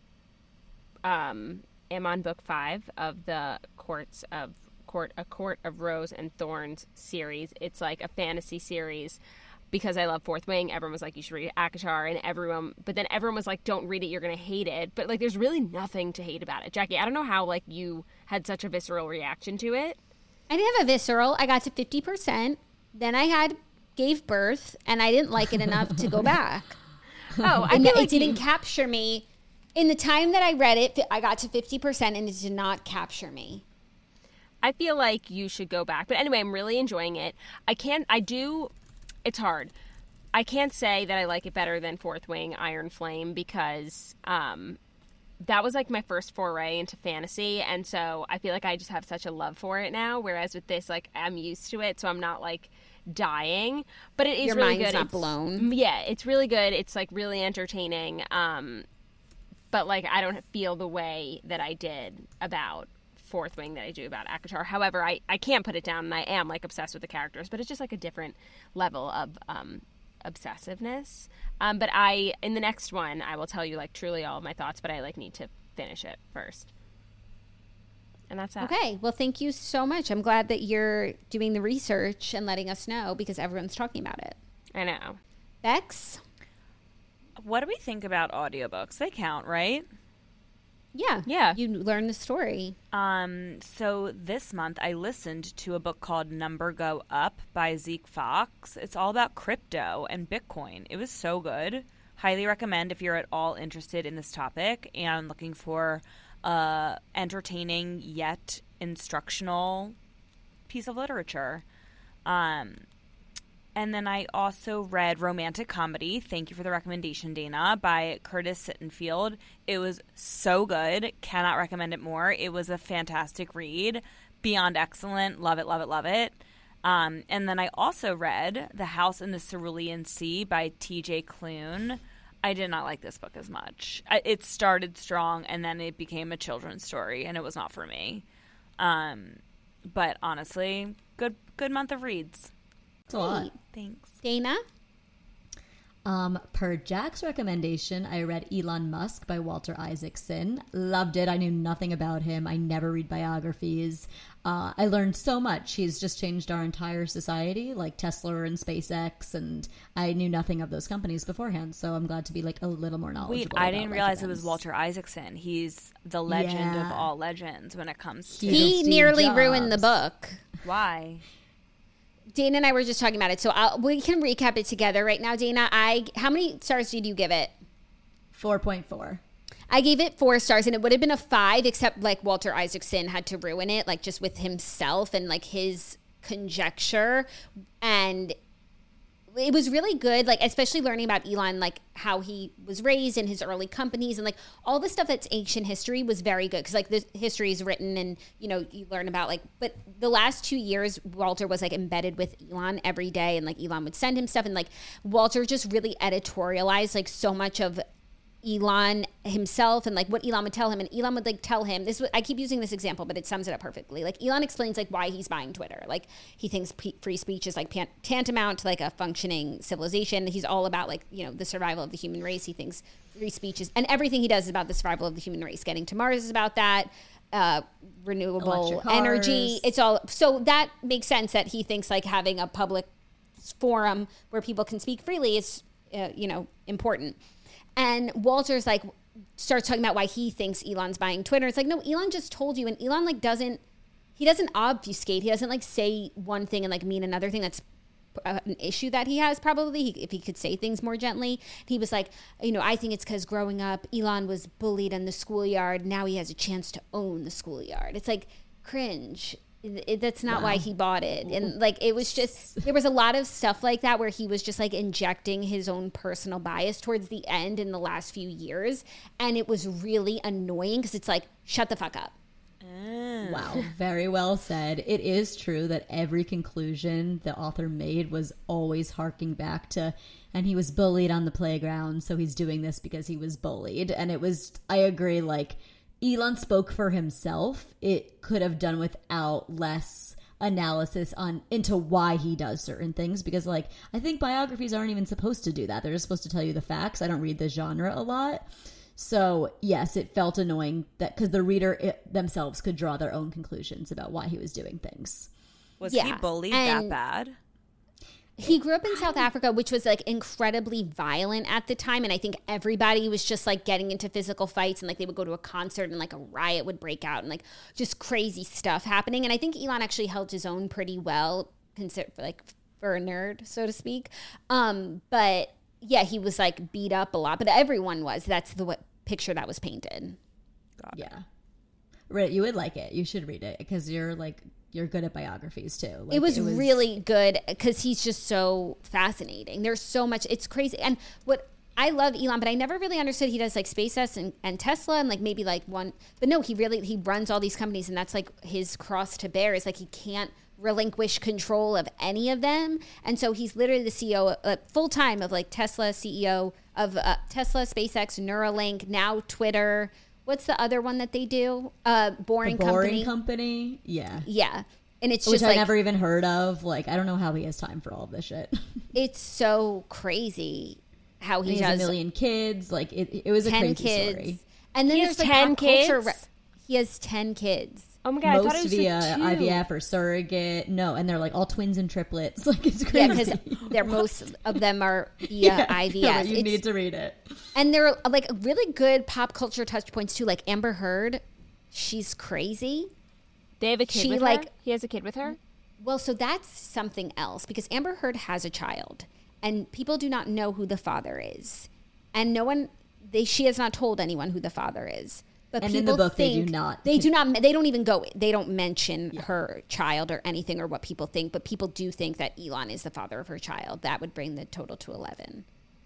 um, am on book five of the Courts of Court A Court of Rose and Thorns series. It's like a fantasy series. Because I love Fourth Wing, everyone was like, you should read ACOTAR, and everyone, but then everyone was like, don't read it, you're going to hate it. But like, there's really nothing to hate about it. Jackie, I don't know how like you had such a visceral reaction to it. I didn't have a visceral. I got to fifty percent. Then I had gave birth, and I didn't like it enough to go back. Oh, I And feel it like didn't you- capture me. In the time that I read it, I got to fifty percent, and it did not capture me. I feel like you should go back. But anyway, I'm really enjoying it. I can't, I do, it's hard. I can't say that I like it better than Fourth Wing, Iron Flame, because um, that was like my first foray into fantasy. And so I feel like I just have such a love for it now. Whereas with this, like, I'm used to it. So I'm not like dying. But it is Your really mind's good. not It's- blown. Yeah, it's really good. It's like really entertaining. Um, but like, I don't feel the way that I did about Fourth Wing that I do about ACOTAR. However, I, I can't put it down, and I am like obsessed with the characters, but it's just like a different level of um, obsessiveness. Um, but I, in the next one, I will tell you like truly all of my thoughts, but I like need to finish it first. And that's that. Okay, well, thank you so much. I'm glad that you're doing the research and letting us know because everyone's talking about it. I know. Bex? What do we think about audiobooks? They count, right? Yeah. Yeah. You learn the story. Um, so this month I listened to a book called Number Go Up by Zeke Fox. It's all about crypto and Bitcoin. It was so good. Highly recommend if you're at all interested in this topic and looking for a entertaining yet instructional piece of literature. Um, and then I also read Romantic Comedy, thank you for the recommendation, Dana, by Curtis Sittenfeld. It was so good. Cannot recommend it more. It was a fantastic read. Beyond excellent. Love it, love it, love it. Um, and then I also read The House in the Cerulean Sea by T J Klune. I did not like this book as much. I, it started strong, and then it became a children's story, and it was not for me. Um, but honestly, good good month of reads. It's a lot. Thanks. Dana? Um, per Jack's recommendation, I read Elon Musk by Walter Isaacson. Loved it. I knew nothing about him. I never read biographies. Uh, I learned so much. He's just changed our entire society, like Tesla and SpaceX, and I knew nothing of those companies beforehand, so I'm glad to be like a little more knowledgeable. Wait, I about didn't life realize it was events. Walter Isaacson. He's the legend of Yeah. all legends when it comes to He- He Steve nearly ruined the Jobs. book. why. Dana and I were just talking about it, so I'll, we can recap it together right now. Dana, I how many stars did you give it? four point four. I gave it four stars, and it would have been a five, except like Walter Isaacson had to ruin it, like just with himself and like his conjecture. And it was really good, like especially learning about Elon, like how he was raised in his early companies and like all the stuff that's ancient history was very good because like the history is written and you know you learn about like. But the last two years, Walter was like embedded with Elon every day, and like Elon would send him stuff, and like Walter just really editorialized like so much of Elon himself and like what Elon would tell him, and Elon would like tell him this. I keep using this example, but it sums it up perfectly. Like Elon explains like why he's buying Twitter. Like he thinks p- free speech is like pan- tantamount to like a functioning civilization. He's all about like, you know, the survival of the human race. He thinks free speech is, and everything he does is about the survival of the human race. Getting to Mars is about that. Uh, renewable Electric energy. cars. It's all, so that makes sense that he thinks like having a public forum where people can speak freely is, uh, you know, important. And Walter's like starts talking about why he thinks Elon's buying Twitter. It's like, no, Elon just told you, and Elon like doesn't, he doesn't obfuscate. He doesn't like say one thing and like mean another thing. That's uh, an issue that he has probably, he, if he could say things more gently. He was like, you know, I think it's because growing up, Elon was bullied in the schoolyard. Now he has a chance to own the schoolyard. It's like cringe. It, it, that's not wow. why he bought it. And like, it was just, there was a lot of stuff like that where he was just like injecting his own personal bias towards the end in the last few years. And it was really annoying because it's like, shut the fuck up. Wow, very well said. It is true that every conclusion the author made was always harking back to, and he was bullied on the playground, so he's doing this because he was bullied. And it was, I agree, like, Elon spoke for himself. It could have done without less analysis on into why he does certain things, because like I think biographies aren't even supposed to do that. They're just supposed to tell you the facts. I don't read the genre a lot. So yes, it felt annoying that because the reader it, themselves could draw their own conclusions about why he was doing things. Was yeah. he bullied and- that bad? He grew up in South Africa, which was like incredibly violent at the time. And I think everybody was just like getting into physical fights, and like they would go to a concert and like a riot would break out and like just crazy stuff happening. And I think Elon actually held his own pretty well, consider like for a nerd, so to speak. Um, but yeah, he was like beat up a lot, but everyone was. That's the what, picture that was painted. Got it. Yeah. Right, you would like it. You should read it because you're like you're good at biographies too. Like, it, was it was really good because he's just so fascinating. There's so much. It's crazy. And what I love Elon, but I never really understood he does like SpaceX and, and Tesla and like maybe like one. But no, he really he runs all these companies, and that's like his cross to bear is like he can't relinquish control of any of them. And so he's literally the C E O uh, full time of like Tesla, C E O of uh, Tesla, SpaceX, Neuralink, now Twitter. What's the other one that they do? Uh, Boring, the Boring Company. Company. Yeah. Yeah. And it's Which just I like, never even heard of. Like, I don't know how he has time for all of this shit. It's so crazy how he, he does has a million kids. Like, it, it was a ten crazy kids. story. And then He there's has like ten pop culture kids? re- he has ten kids. Oh my god, I thought it Most was via like two. I V F or surrogate. No, and they're like all twins and triplets. Like, it's crazy. Yeah, because they're most of them are via I V F. No, you It's- need to read it. And they're like really good pop culture touch points too. Like Amber Heard, she's crazy. They have a kid She, with like- her? He has a kid with her? Well, so that's something else because Amber Heard has a child, and people do not know who the father is, and no one they she has not told anyone who the father is. But And in people the book, they think, do not. They do not. They don't even go. They don't mention her child or anything or what people think. But people do think that Elon is the father of her child. That would bring the total to eleven.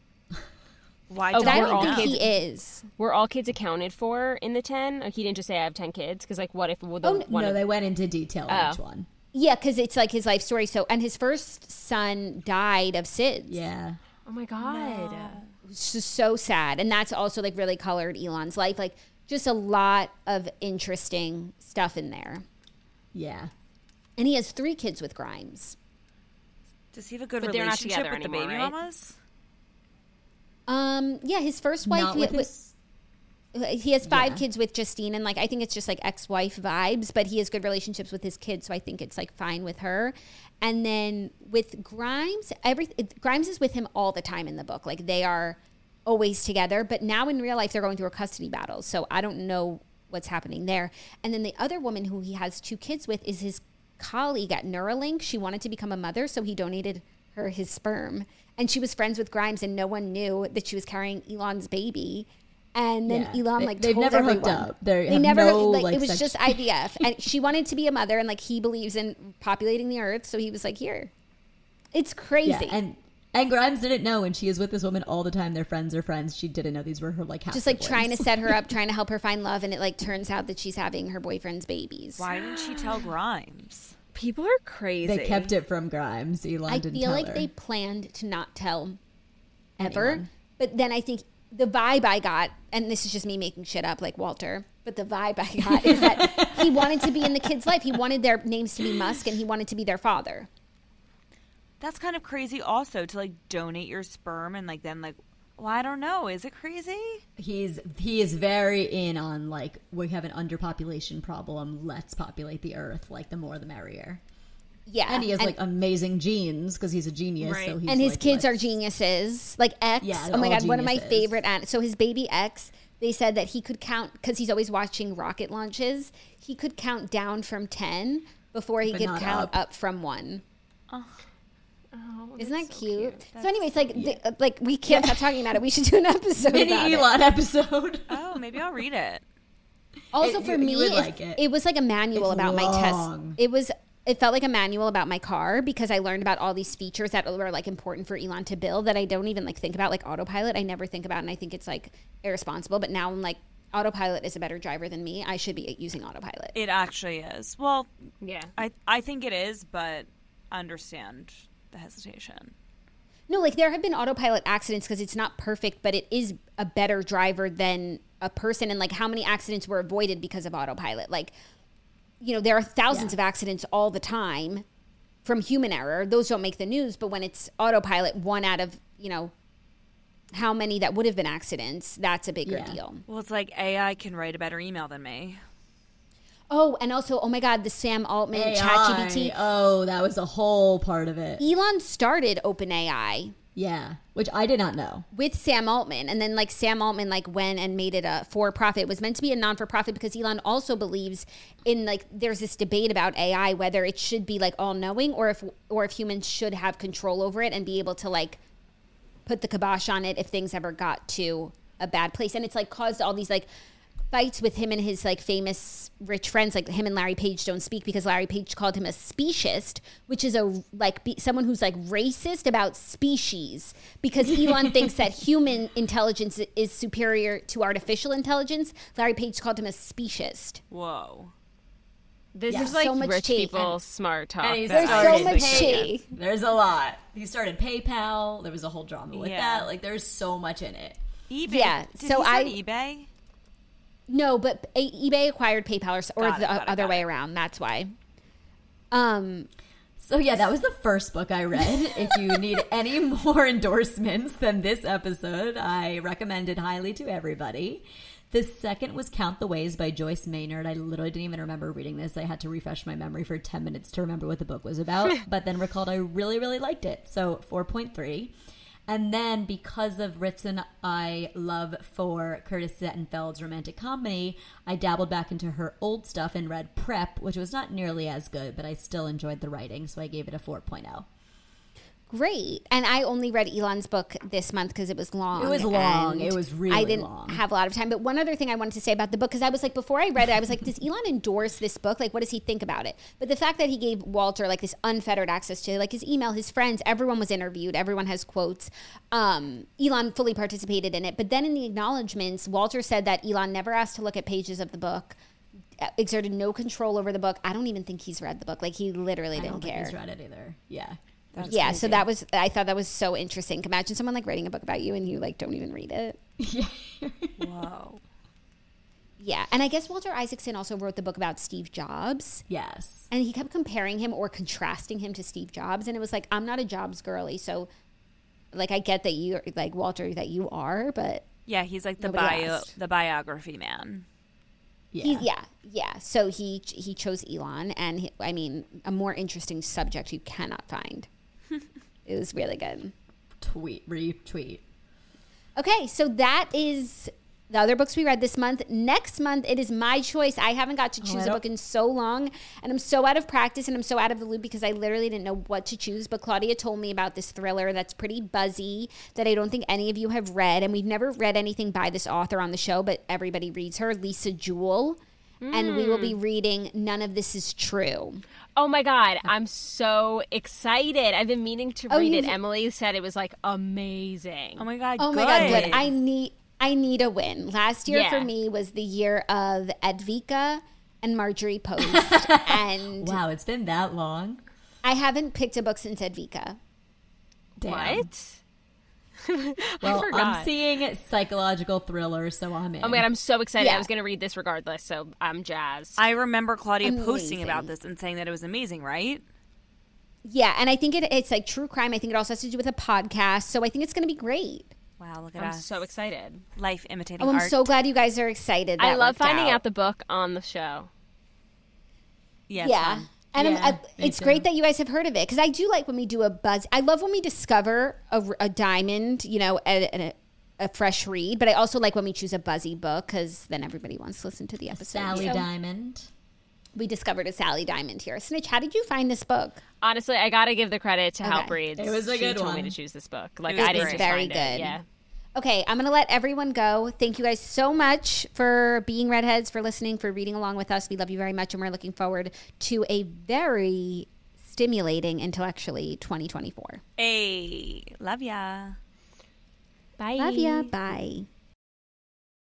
Why Oh, did But I we're don't all think kids. he is. Were all kids accounted for in the ten? Like, he didn't just say, I have ten kids? Because, like, what if well, the Oh, one no, of, they went into detail on Oh. each one. Yeah, because it's like his life story. So, and his first son died of S I D S. Yeah. Oh, my God. It's just so sad. And that's also like really colored Elon's life. Like just a lot of interesting stuff in there. Yeah. And he has three kids with Grimes. Does he have a good But they're not relationship together with anymore, the baby right? mamas? Um, yeah, his first wife. Not he, with his... he has five Yeah. kids with Justine, and like I think it's just like ex-wife vibes, but he has good relationships with his kids, so I think it's like fine with her. And then with Grimes, every Grimes is with him all the time in the book. Like they are always together, but now in real life they're going through a custody battle, so I don't know what's happening there. And then the other woman who he has two kids with is his colleague at Neuralink. She wanted to become a mother, so he donated her his sperm, and she was friends with Grimes, and no one knew that she was carrying Elon's baby. And then Yeah. Elon They- like they've told never hooked everyone. up. They They have never no, like, like, it was sex- just I V F, and she wanted to be a mother, and like he believes in populating the earth, so he was like, here. It's crazy. Yeah, and and Grimes didn't know, and she is with this woman all the time. Their friends are friends. She didn't know these were her like half just like trying to siblings. set her up, trying to help her find love, and it like turns out that she's having her boyfriend's babies. Why didn't she tell Grimes? People are crazy. They kept it from Grimes. Elon I didn't feel tell like her. they planned to not tell ever, Anyone. but then I think the vibe I got, and this is just me making shit up like Walter, but the vibe I got is that he wanted to be in the kid's life. He wanted their names to be Musk, and he wanted to be their father. That's kind of crazy also, to like donate your sperm and like then like, well, I don't know. Is it crazy? He's he is very in on like, we have an underpopulation problem. Let's populate the earth. Like the more the merrier. Yeah. And he has and, like amazing genes because he's a genius. Right. So he's and his like, kids are let's- geniuses. Like X. Yeah, oh my all God. One of my geniuses. favorite. An- so his baby X, they said that he could count, because he's always watching rocket launches, he could count down from ten before he But could not count up. up. from one. Oh, Isn't that that's so cute? cute. So, anyways, like, the, like we can't stop talking about it. We should do an episode Mini about it. Elon episode. Oh, maybe I'll read it. Also, It- for you- me, you would it, like it. it was like a manual It's about my test. long. It was. It felt like a manual about my car because I learned about all these features that were like important for Elon to build that I don't even like think about, like autopilot. I never think about, and I think it's like irresponsible. But now I'm like, autopilot is a better driver than me. I should be using autopilot. It actually is. Well, Yeah. I I think it is, but I understand the hesitation. No, like there have been autopilot accidents because it's not perfect, but it is a better driver than a person. And like how many accidents were avoided because of autopilot? Like, you know, there are thousands Yeah. of accidents all the time from human error. Those don't make the news. But when it's autopilot, one out of, you know, how many that would have been accidents, that's a bigger Yeah. deal. Well, it's like A I can write a better email than me. Oh, and also, oh my God, the Sam Altman A I. ChatGPT. Oh, that was a whole part of it. Elon started OpenAI Yeah, which I did not know. with Sam Altman, and then like Sam Altman like went and made it a for profit. It was meant to be a non for profit because Elon also believes in like there's this debate about A I whether it should be like all knowing or if or if humans should have control over it and be able to like put the kibosh on it if things ever got to a bad place. And it's like caused all these like fights with him and his like famous rich friends. Like him and Larry Page don't speak because Larry Page called him a speciesist, which is a like be, someone who's like racist about species, because Elon thinks that human intelligence is superior to artificial intelligence. Larry Page called him a speciesist. Whoa. This Yeah. is like So much rich tea. people And- smart talk. And he's that There's I so really much think- tea. There's a lot. He started PayPal. There was a whole drama with Yeah. that. Like, there's so much in it. eBay. Yeah, Did so he start I- eBay? No, but a- eBay acquired PayPal, or, s- or Got the it, got it, other got way it. around. That's why. Um. So yeah, that was the first book I read. If you need any more endorsements than this episode, I recommend it highly to everybody. The second was Count the Ways by Joyce Maynard. I literally didn't even remember reading this. I had to refresh my memory for ten minutes to remember what the book was about, but then recalled I really, really liked it. So four point three. And then because of Ritson, I love for Curtis Sittenfeld's romantic comedy, I dabbled back into her old stuff and read Prep, which was not nearly as good, but I still enjoyed the writing, so I gave it a four point oh. Great. And I only read Elon's book this month because it was long. It was long. and It was really I didn't long. have a lot of time. But one other thing I wanted to say about the book, because I was like, before I read it, I was like, does Elon endorse this book? Like, what does he think about it? But the fact that he gave Walter like this unfettered access to like his email, his friends, everyone was interviewed, everyone has quotes. Um, Elon fully participated in it. But then in the acknowledgments, Walter said that Elon never asked to look at pages of the book, exerted no control over the book. I don't even think he's read the book. Like, he literally I didn't don't think care. he's read it either. Yeah. That's Yeah, crazy. so that was, I thought that was so interesting. Imagine someone like writing a book about you and you like don't even read it. Whoa. Yeah, and I guess Walter Isaacson also wrote the book about Steve Jobs, Yes. and he kept comparing him or contrasting him to Steve Jobs, and it was like, I'm not a Jobs girly, so like I get that you like Walter that you are, but Yeah, he's like the Nobody bio, asked. the biography man. Yeah. he, yeah, yeah. So he he chose Elon, and he, I mean, a more interesting subject you cannot find. It was really good. Tweet, retweet. Okay, so that is the other books we read this month. Next month, it is my choice. I haven't got to Oh, I choose a don't- book in so long, and I'm so out of practice and I'm so out of the loop because I literally didn't know what to choose. But Claudia told me about this thriller that's pretty buzzy that I don't think any of you have read, and we've never read anything by this author on the show, but everybody reads her, Lisa Jewell. And we will be reading None of This Is True. Oh my God, I'm so excited. I've been meaning to Oh, read it. you've- Emily said it was like amazing. Oh my god. Oh good. my god, good. I need I need a win. Last year Yeah. for me was the year of Edvika and Marjorie Post. and Wow, it's been that long. I haven't picked a book since Edvika. Damn. What? Well, forgot. I'm seeing psychological thriller, so I'm in. Oh my God, I'm so excited. Yeah. I was going to read this regardless, so I'm jazzed. I remember Claudia Amazing. posting about this and saying that it was amazing, right? Yeah, and I think it, it's like true crime. I think it also has to do with a podcast. So I think it's going to be great. Wow, look at I'm us. so excited. Life imitating Oh, I'm art. so glad you guys are excited. I That love worked finding out. out the book on the show. Yeah, it's Yeah. fun. And I'm- Yeah, I, me it's too. great that you guys have heard of it because I do like when we do a buzz. I love when we discover a, a diamond, you know, a, a, a fresh read. But I also like when we choose a buzzy book because then everybody wants to listen to the episode. Sally So Diamond. we discovered a Sally Diamond here. Snitch, how did you find this book? Honestly, I got to give the credit to Okay. Help Reads. It was a she good told me one. to choose this book. Like, was I didn't great. just Very find good. it. Yeah. Okay, I'm going to let everyone go. Thank you guys so much for being redheads, for listening, for reading along with us. We love you very much, and we're looking forward to a very stimulating intellectually twenty twenty-four. Hey, love ya. Bye. Love ya. Bye.